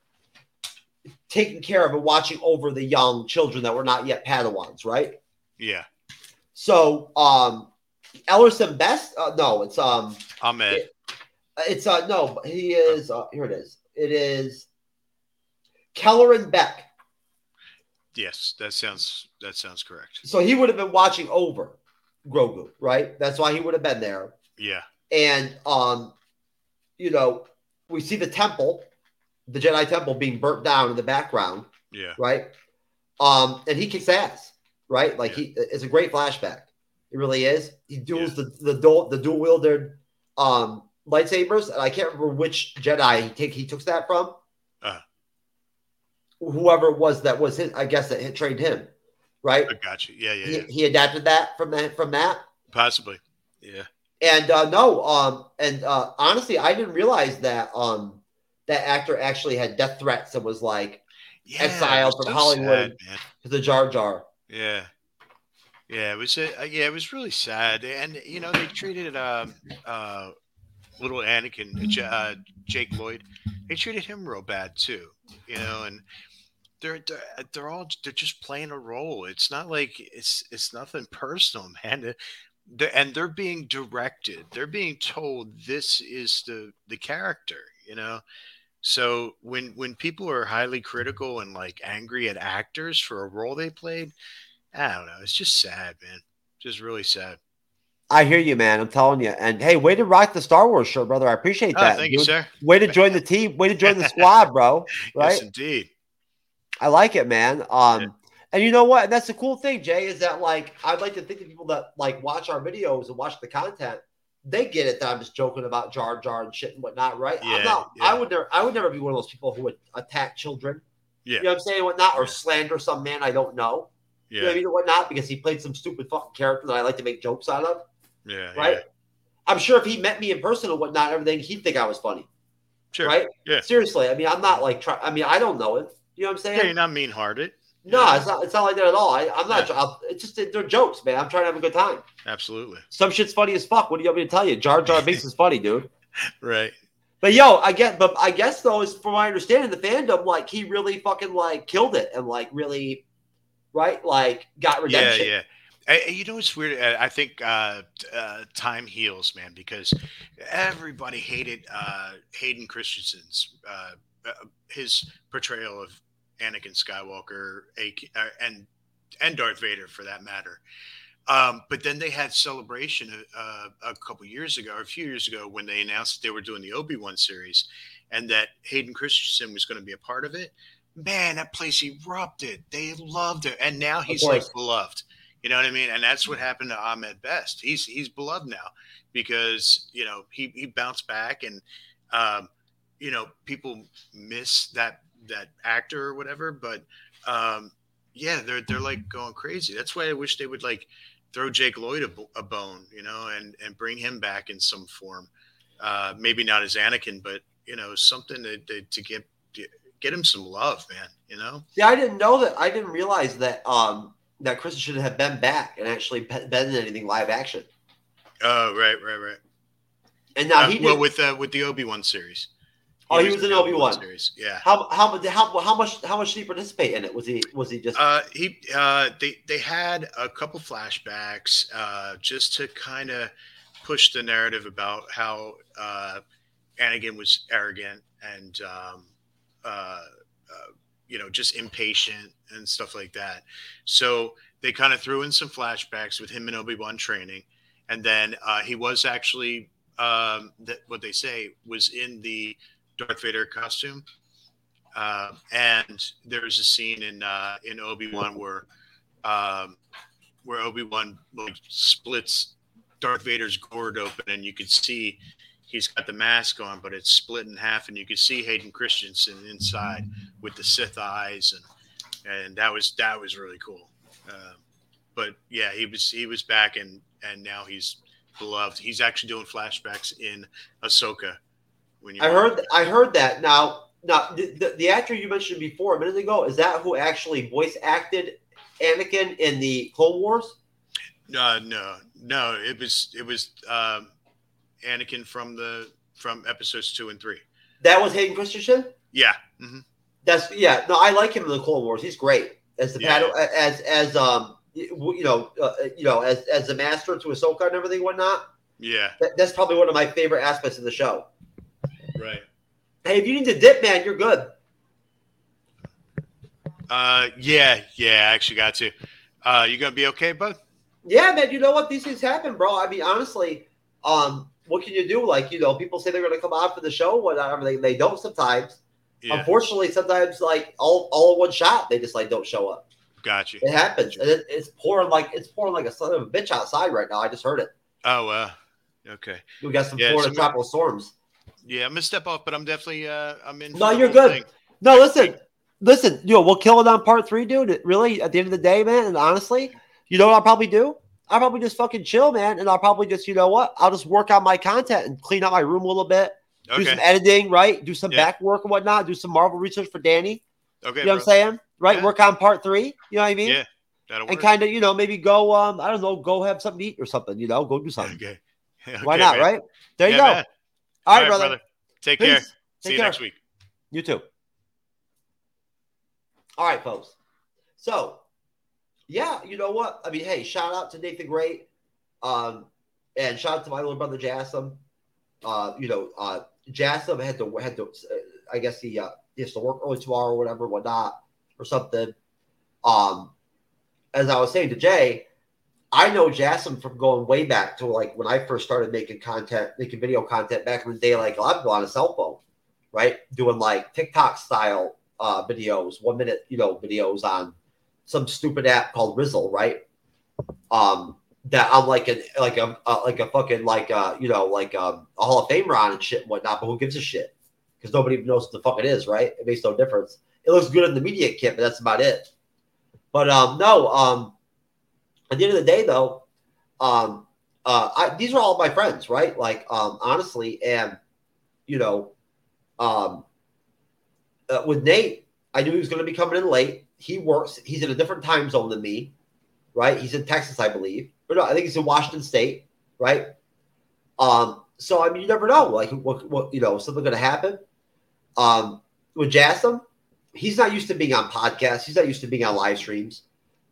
taking care of and watching over the young children that were not yet Padawans, right? Yeah. So, um, Ellerson Best, uh, no, it's um, Ahmed. It, it's uh, no, he is. Uh, here it is. It is Kelleran Beck. Yes, that sounds that sounds correct. So he would have been watching over Grogu, right? That's why he would have been there. Yeah. And um, you know, we see the temple, the Jedi temple being burnt down in the background. Yeah. Right. Um, and he kicks ass. Right, like yeah. he, it's a great flashback. It really is. He duels yeah. the the dual the dual wielded um, lightsabers, and I can't remember which Jedi he take he took that from. Uh, Whoever it was that was his, I guess that had trained him. Right. I got you. Yeah, yeah. He, yeah. he adapted that from that from that. Possibly. Yeah. And uh, no, um, and uh, honestly, I didn't realize that um, that actor actually had death threats and was like yeah, exiled from so Hollywood sad, to the Jar Jar. Yeah, yeah, it was. Uh, yeah, it was really sad, and you know they treated um, uh, little Anakin, uh, Jake Lloyd, they treated him real bad too. You know, and they're they're, they're all they're just playing a role. It's not like it's it's nothing personal, man. They're, and they're being directed. They're being told this is the the character. You know. So when when people are highly critical and like angry at actors for a role they played, I don't know. It's just sad, man. Just really sad. I hear you, man. I'm telling you. And hey, way to rock the Star Wars show, brother. I appreciate Oh, that. thank you, dude. sir. Way to join the team. Way to join the squad, bro. Right? Yes, indeed. I like it, man. Um, Yeah. and you know what? And that's the cool thing, Jay, is that like I'd like to think that people that like watch our videos and watch the content, they get it that I'm just joking about Jar Jar and shit and whatnot, right? Yeah, I'm not. yeah. I would never. I would never be one of those people who would attack children. Yeah. You know what I'm saying? Whatnot, or Yeah. slander some man I don't know. Yeah. You know what I mean? Or whatnot, because he played some stupid fucking character that I like to make jokes out of. Yeah. Right? Yeah. I'm sure if he met me in person and whatnot, everything, he'd think I was funny. Sure. Right? Yeah. Seriously. I mean, I'm not like trying. I mean, I don't know him. You know what I'm saying? Yeah, you're not mean-hearted. No, Yeah. it's not. It's not like that at all. I, I'm not. I'll, it's just they're jokes, man. I'm trying to have a good time. Absolutely. Some shit's funny as fuck. What do you want me to tell you? Jar Jar Binks is funny, dude. Right. But yo, I get. But I guess though, is from my understanding, the fandom like he really fucking like killed it and like really, right, like got redemption. Yeah, yeah. And, and you know what's weird? I I think uh, uh, time heals, man, because everybody hated uh, Hayden Christensen's uh, uh, his portrayal of Anakin Skywalker, A K, uh, and and Darth Vader for that matter. Um, but then they had Celebration uh, a couple years ago, or a few years ago, when they announced that they were doing the Obi-Wan series, and that Hayden Christensen was going to be a part of it. Man, that place erupted. They loved it, and now he's like beloved. You know what I mean? And that's what happened to Ahmed Best. He's he's beloved now because you know he he bounced back, and um, you know people miss that that actor or whatever. But um, yeah, they're they're like going crazy. That's why I wish they would like throw Jake Lloyd a, a bone, you know, and and bring him back in some form. Uh, maybe not as Anakin, but you know something to to, to get get him some love, man. You know? Yeah, I didn't know that. I didn't realize that. Um, that Chris should have been back and actually been in anything live action. Oh, right, right, right. And now uh, he did, well with uh, with the Obi-Wan series. He oh, he was, was in Obi-Wan series. Yeah. How how how how much how much did he participate in it? Was he was he just? Uh, he uh, they they had a couple flashbacks uh, just to kind of push the narrative about how uh, Anakin was arrogant and um, uh, uh, you know just impatient and stuff like that. So they kind of threw in some flashbacks with him and Obi-Wan training, and then uh, he was actually um, that what they say was in the Darth Vader costume, uh, and there's a scene in uh, in Obi-Wan where um, where Obi-Wan like splits Darth Vader's gourd open, and you could see he's got the mask on, but it's split in half, and you could see Hayden Christensen inside with the Sith eyes, and and that was that was really cool. Uh, but yeah, he was he was back, and and now he's beloved. He's actually doing flashbacks in Ahsoka. When you I heard, I heard that. Now, now the, the, the actor you mentioned before a minute ago, is that who actually voice acted Anakin in the Clone Wars? No, no, no. It was it was um, Anakin from the from episodes two and three. That was Hayden Christensen. Yeah. Mm-hmm. That's yeah. No, I like him in the Clone Wars. He's great as the yeah. Pad- as as um you know uh, you know as as the master to Ahsoka and everything and whatnot. Yeah, that, that's probably one of my favorite aspects of the show. Right. Hey, if you need to dip, man, you're good. Uh, yeah, yeah. I actually got to. Uh, you gonna be okay, bud? Yeah, man. You know what? These things happen, bro. I mean, honestly, um, what can you do? Like, you know, people say they're gonna come out for the show, whatever. They they don't sometimes. Yeah. Unfortunately, sometimes like all all in one shot, they just like don't show up. Got you. It happens, and it, it's pouring like it's pouring like a son of a bitch outside right now. I just heard it. Oh, uh, okay. We got some yeah, Florida tropical storms. Yeah, I'm gonna step off, but I'm definitely uh I'm in. No, you're good. Thing. No, listen, listen. You know, we'll kill it on part three, dude. It really, at the end of the day, man. And honestly, you know what I'll probably do? I'll probably just fucking chill, man. And I'll probably just, you know what? I'll just work on my content and clean out my room a little bit. Okay. Do some editing, right? Do some yeah. back work and whatnot. Do some Marvel research for Danny. Okay, you know bro. what I'm saying? Right? Yeah. Work on part three. You know what I mean? Yeah, that'll work. And kind of, you know, maybe go, um, I don't know, go have something to eat or something. You know, go do something. Okay. okay Why not? man. Right? There you yeah, go. Man. All, All right, right, brother. brother. Take Peace. care. Take See you care. next week. You too. All right, folks. So, yeah, you know what? I mean, hey, shout out to Nathan Great, um, and shout out to my little brother Jassim. Uh, you know, uh, Jassim had to had to. Uh, I guess he uh, he has to work early tomorrow or whatever, whatnot, or something. Um, as I was saying to Jay, I know Jassim from going way back to like when I first started making content, making video content back in the day. Like I'd go on a cell phone, right, doing like TikTok style uh, videos, one minute, you know, videos on some stupid app called Rizzle, right? Um, that I'm like an like a uh, like a fucking like uh you know like um, a Hall of Famer on and shit and whatnot. But who gives a shit? Because nobody even knows what the fuck it is, right? It makes no difference. It looks good in the media kit, but that's about it. But um, no, um. At the end of the day, though, um, uh, I, these are all my friends, right? Like, um, honestly, and you know, um, uh, with Nate, I knew he was going to be coming in late. He works; he's in a different time zone than me, right? He's in Texas, I believe, or no, I think he's in Washington State, right? Um, so I mean, you never know, like, what, what you know, something going to happen. Um, with Jassim, he's not used to being on podcasts. He's not used to being on live streams.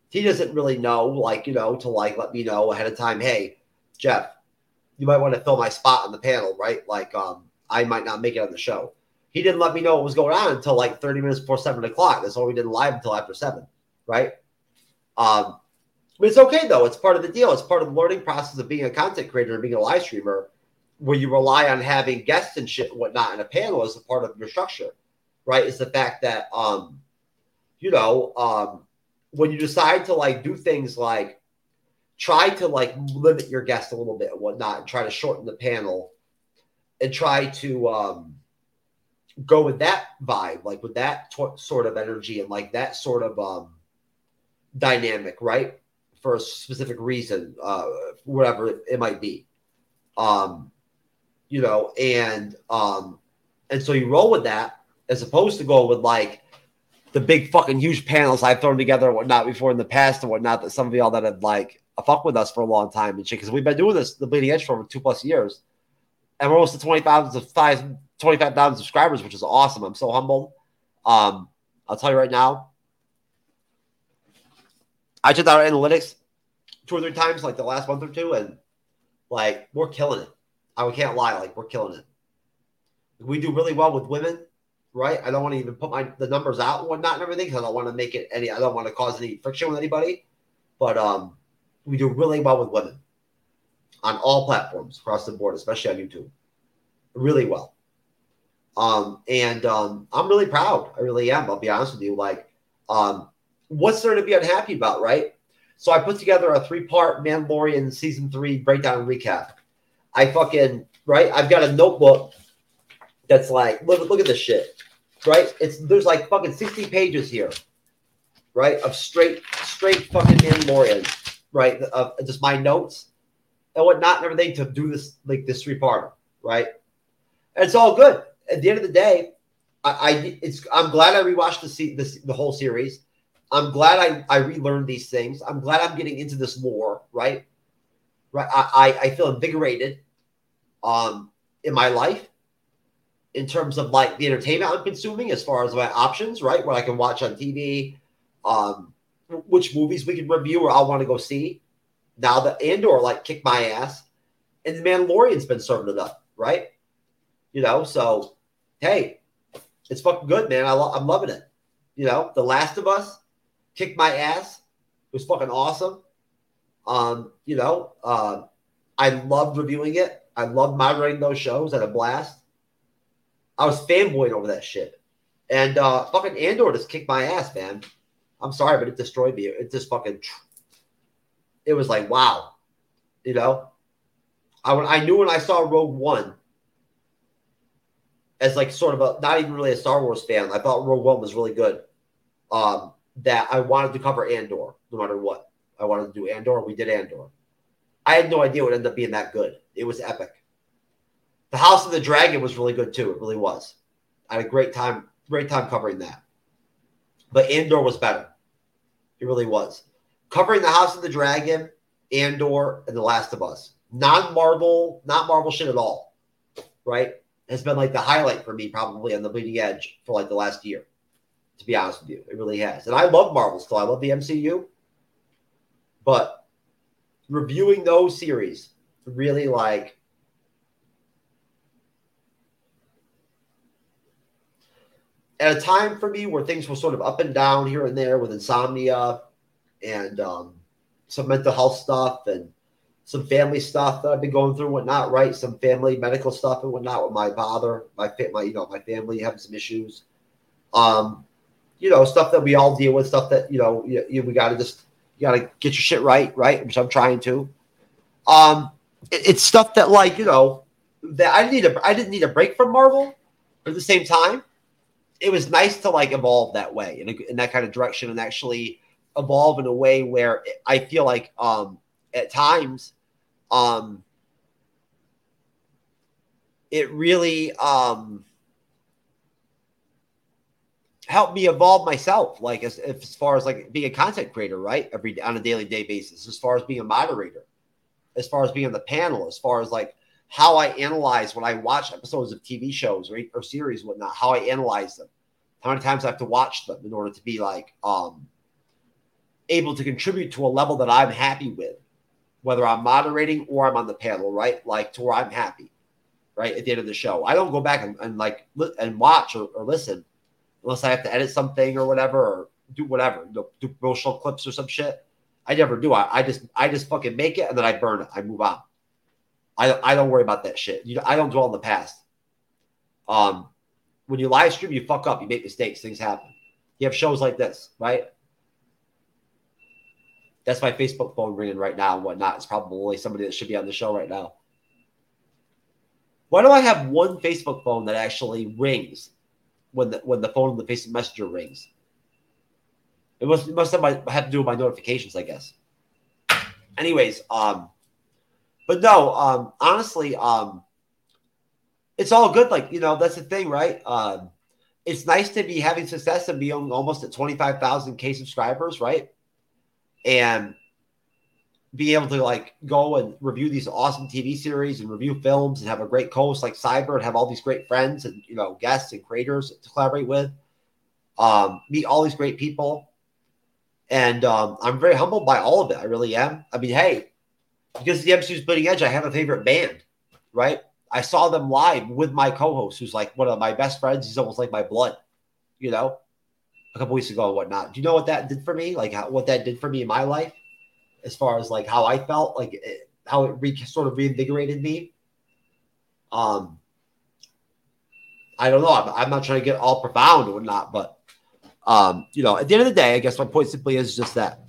he doesn't really know, like, you know, to like let me know ahead of time, hey, Jeff, you might want to fill my spot on the panel, right? Like, um, I might not make it on the show. He didn't let me know what was going on until like thirty minutes before seven o'clock. That's why we didn't live until after seven, right? Um, but it's okay though. It's part of the deal. It's part of the learning process of being a content creator and being a live streamer, where you rely on having guests and shit and whatnot in a panel as a part of your structure, right? It's the fact that, um, you know, um, when you decide to like do things like try to like limit your guests a little bit and whatnot, and try to shorten the panel and try to um, go with that vibe, like with that t- sort of energy and like that sort of um, dynamic, right? For a specific reason, uh, whatever it might be. Um, you know, and um, and so you roll with that as opposed to go with like the big fucking huge panels I've thrown together and whatnot before in the past and whatnot, that some of y'all that have like fucked with us for a long time and shit, because we've been doing this, the Bleeding Edge, for over two plus years. And we're almost to twenty-five thousand subscribers, which is awesome. I'm so humbled. Um, I'll tell you right now, I checked out our analytics two or three times, like the last month or two, and like we're killing it. I can't lie, like we're killing it. We do really well with women, right? I don't want to even put my the numbers out and whatnot and everything because I don't want to make it any. I don't want to cause any friction with anybody, but um, we do really well with women on all platforms across the board, especially on YouTube. Really well. Um, and um, I'm really proud. I really am. I'll be honest with you. Like, um, what's there to be unhappy about, right? So I put together a three-part Mandalorian season three breakdown and recap. I fucking, right? I've got a notebook that's like, look, look at this shit, right? It's there's like fucking sixty pages here, right? Of straight, straight fucking Mandalorian, right? Of just my notes and whatnot and everything to do this, like this three-parter, right? And it's all good. At the end of the day, I, I it's I'm glad I rewatched the se- this the whole series. I'm glad I, I relearned these things. I'm glad I'm getting into this more, right? Right. I, I, I feel invigorated um in my life in terms of like the entertainment I'm consuming as far as my options, right? What I can watch on T V, um, which movies we can review or I'll want to go see. Now that Andor like kicked my ass, and the Mandalorian's been serving it up, right? You know, so hey, it's fucking good, man. I lo- I'm loving it. You know, The Last of Us kicked my ass. It was fucking awesome. Um, you know, uh, I loved reviewing it. I loved moderating those shows. I had a blast. I was fanboying over that shit. And uh, fucking Andor just kicked my ass, man. I'm sorry, but it destroyed me. It just fucking, it was like, wow. You know, I, I knew when I saw Rogue One, as like sort of a, not even really a Star Wars fan, I thought Rogue One was really good. Um, that I wanted to cover Andor no matter what. I wanted to do Andor. We did Andor. I had no idea it would end up being that good. It was epic. The House of the Dragon was really good too. It really was. I had a great time, great time covering that. But Andor was better. It really was. Covering the House of the Dragon, Andor, and The Last of Us. Non-Marvel, not Marvel shit at all. Right? Has been like the highlight for me probably on the Bleeding Edge for like the last year. To be honest with you. It really has. And I love Marvel still. I love the M C U. But reviewing those series really like at a time for me where things were sort of up and down here and there with insomnia and um, some mental health stuff and some family stuff that I've been going through and whatnot, right? Some family medical stuff and whatnot with my father, my my you know, my family having some issues. Um, you know, stuff that we all deal with, stuff that, you know, you, you, we got to just, you got to get your shit right, right? Which I'm trying to. Um, it, it's stuff that like, you know, that I need a, I didn't need a break from Marvel, but at the same time, it was nice to like evolve that way in, a, in that kind of direction and actually evolve in a way where I feel like um, at times um, it really um, helped me evolve myself, like as, as far as like being a content creator, right? Every day on a daily day basis, as far as being a moderator, as far as being on the panel, as far as like how I analyze when I watch episodes of T V shows or, or series, and whatnot, how I analyze them, how many times I have to watch them in order to be like, um, able to contribute to a level that I'm happy with, whether I'm moderating or I'm on the panel, right? Like to where I'm happy, right? At the end of the show. I don't go back and, and like li- and watch or, or listen unless I have to edit something or whatever, or do whatever, you know, do promotional clips or some shit. I never do. I, I just I just fucking make it and then I burn it. I move on. I I don't worry about that shit. You know, I don't dwell in the past. Um, when you live stream, you fuck up, you make mistakes, things happen. You have shows like this, right? That's my Facebook phone ringing right now and whatnot. It's probably somebody that should be on the show right now. Why do I have one Facebook phone that actually rings when the when the phone on the Facebook Messenger rings? It must it must have, my, have to do with my notifications, I guess. Anyways, um, but no, um, honestly, um, it's all good. Like, you know, that's the thing, right? Um, it's nice to be having success and be almost at twenty-five thousand K subscribers, right? And be able to like go and review these awesome T V series and review films and have a great co-host like Cyber and have all these great friends and, you know, guests and creators to collaborate with. Um, meet all these great people. And um, I'm very humbled by all of it. I really am. I mean, hey, because of the M C U's Bleeding Edge, I have a favorite band, right? I saw them live with my co-host, who's like one of my best friends. He's almost like my blood, you know, a couple weeks ago and whatnot. Do you know what that did for me? Like how, what that did for me in my life, as far as like how I felt, like it, how it re- sort of reinvigorated me. Um, I don't know. I'm, I'm not trying to get all profound or whatnot, but um, you know, at the end of the day, I guess my point simply is just that.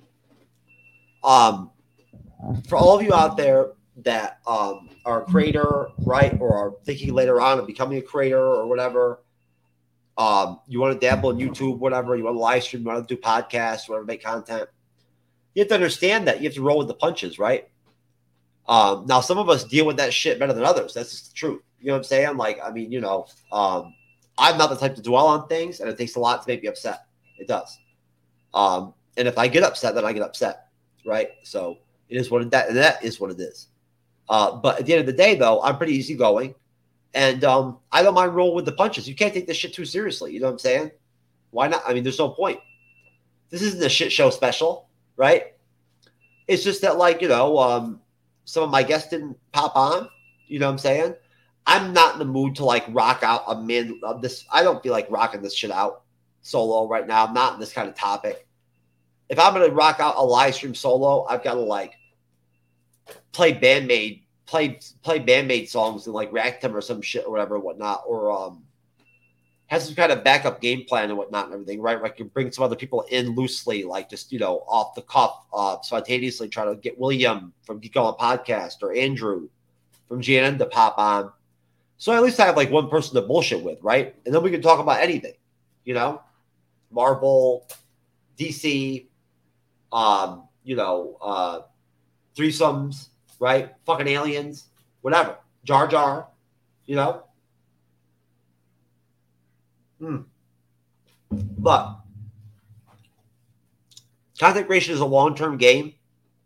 Um, for all of you out there that um, are a creator, right, or are thinking later on of becoming a creator or whatever, um, you want to dabble in YouTube, whatever, you want to live stream, you want to do podcasts, you want to make content, you have to understand that you have to roll with the punches, right? Um, now, some of us deal with that shit better than others. That's just the truth. You know what I'm saying? Like, I mean, you know, um, I'm not the type to dwell on things, and it takes a lot to make me upset. It does. Um, and if I get upset, then I get upset, right? So it is what it, that, that is what it is. Uh, but at the end of the day, though, I'm pretty easygoing, and um, I don't mind rolling with the punches. You can't take this shit too seriously. You know what I'm saying? Why not? I mean, there's no point. This isn't a shit show special, right? It's just that, like, you know, um, some of my guests didn't pop on. You know what I'm saying? I'm not in the mood to, like, rock out a man of this. I don't feel like rocking this shit out solo right now. I'm not in this kind of topic. If I'm going to rock out a live stream solo, I've got to, like, play Bandmade, play play Bandmade songs and like rack them or some shit or whatever, whatnot, or um, have some kind of backup game plan and whatnot and everything, right? Where I can bring some other people in loosely, like just, you know, off the cuff, uh, spontaneously try to get William from Geek On Podcast or Andrew from G N N to pop on. So at least I have like one person to bullshit with, right? And then we can talk about anything, you know, Marvel, D C, um, you know, uh, threesomes, right? Fucking aliens, whatever. Jar Jar, you know? Hmm. But content creation is a long-term game.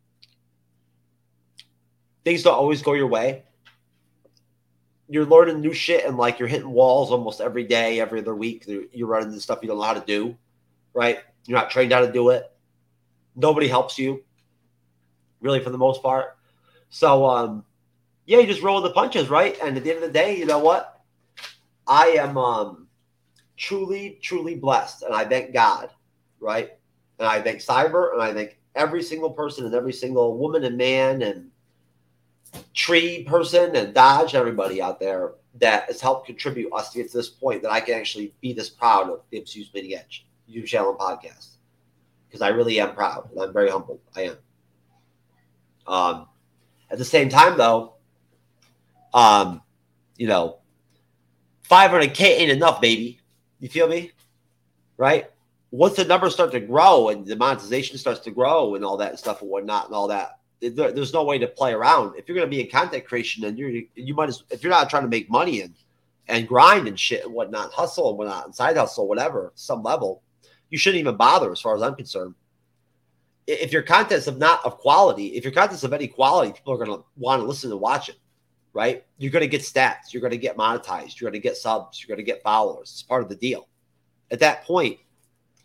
Things don't always go your way. You're learning new shit and like you're hitting walls almost every day, every other week. You're running into stuff you don't know how to do, right? You're not trained how to do it. Nobody helps you, really, for the most part. So, um, yeah, you just roll with the punches, right? And at the end of the day, you know what? I am um, truly, truly blessed, and I thank God, right? And I thank Cyber, and I thank every single person and every single woman and man and tree person and Dodge, everybody out there that has helped contribute us to get to this point that I can actually be this proud of the M C U's Bleeding Edge YouTube channel and podcast. Because I really am proud, and I'm very humbled. I am. Um, at the same time, though, um, you know, five hundred K ain't enough, baby. You feel me? Right? Once the numbers start to grow and the monetization starts to grow and all that stuff and whatnot and all that, there, there's no way to play around. If you're going to be in content creation, and you're you might as if you're not trying to make money and and grind and shit and whatnot, hustle and whatnot, and side hustle, whatever, some level, you shouldn't even bother as far as I'm concerned. If your content's of not of quality, if your content's of any quality, people are going to want to listen and watch it, right? You're going to get stats. You're going to get monetized. You're going to get subs. You're going to get followers. It's part of the deal. At that point,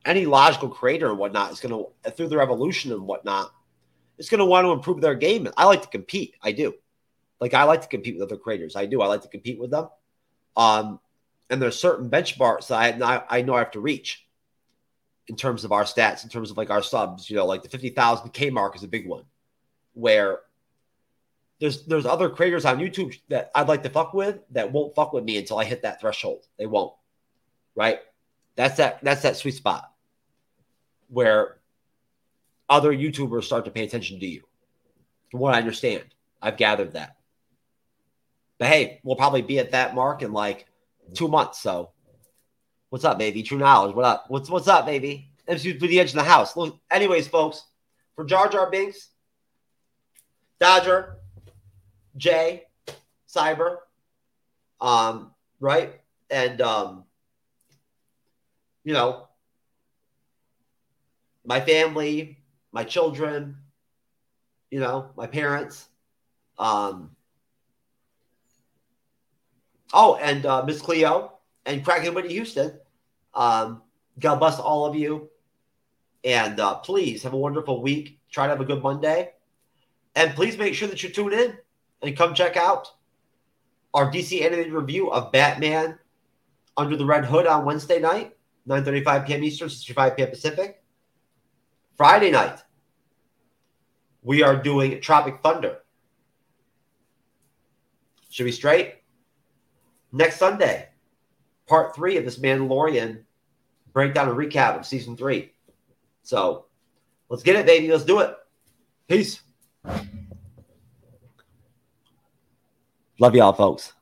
any logical creator and whatnot is going to, through their evolution and whatnot, is going to want to improve their game. I like to compete. I do. Like, I like to compete with other creators. I do. I like to compete with them. Um, and there's certain benchmarks that I, I know I have to reach in terms of our stats, in terms of like our subs, you know, like the fifty thousand K mark is a big one where there's, there's other creators on YouTube that I'd like to fuck with that won't fuck with me until I hit that threshold. They won't. Right. That's that, that's that sweet spot where other YouTubers start to pay attention to you. From what I understand, I've gathered that. But hey, we'll probably be at that mark in like two months. So what's up, baby? True Knowledge. What up? What's what's up, baby? M C U to the edge of the house. Look, anyways, folks, for Jar Jar Binks, Dodger, Jay, Cyber, um, right? And um, you know, my family, my children, you know, my parents. Um, oh, and uh, Miss Cleo and Kraken Whitney Houston. Um, God bless all of you. And uh, please have a wonderful week. Try to have a good Monday. And please make sure that you tune in and come check out our D C animated review of Batman Under the Red Hood on Wednesday night, nine thirty-five p.m. Eastern, six thirty-five p.m. Pacific. Friday night, we are doing Tropic Thunder. Should be straight. Next Sunday, part three of this Mandalorian breakdown and recap of season three. So let's get it, baby. Let's do it. Peace. Love y'all, folks.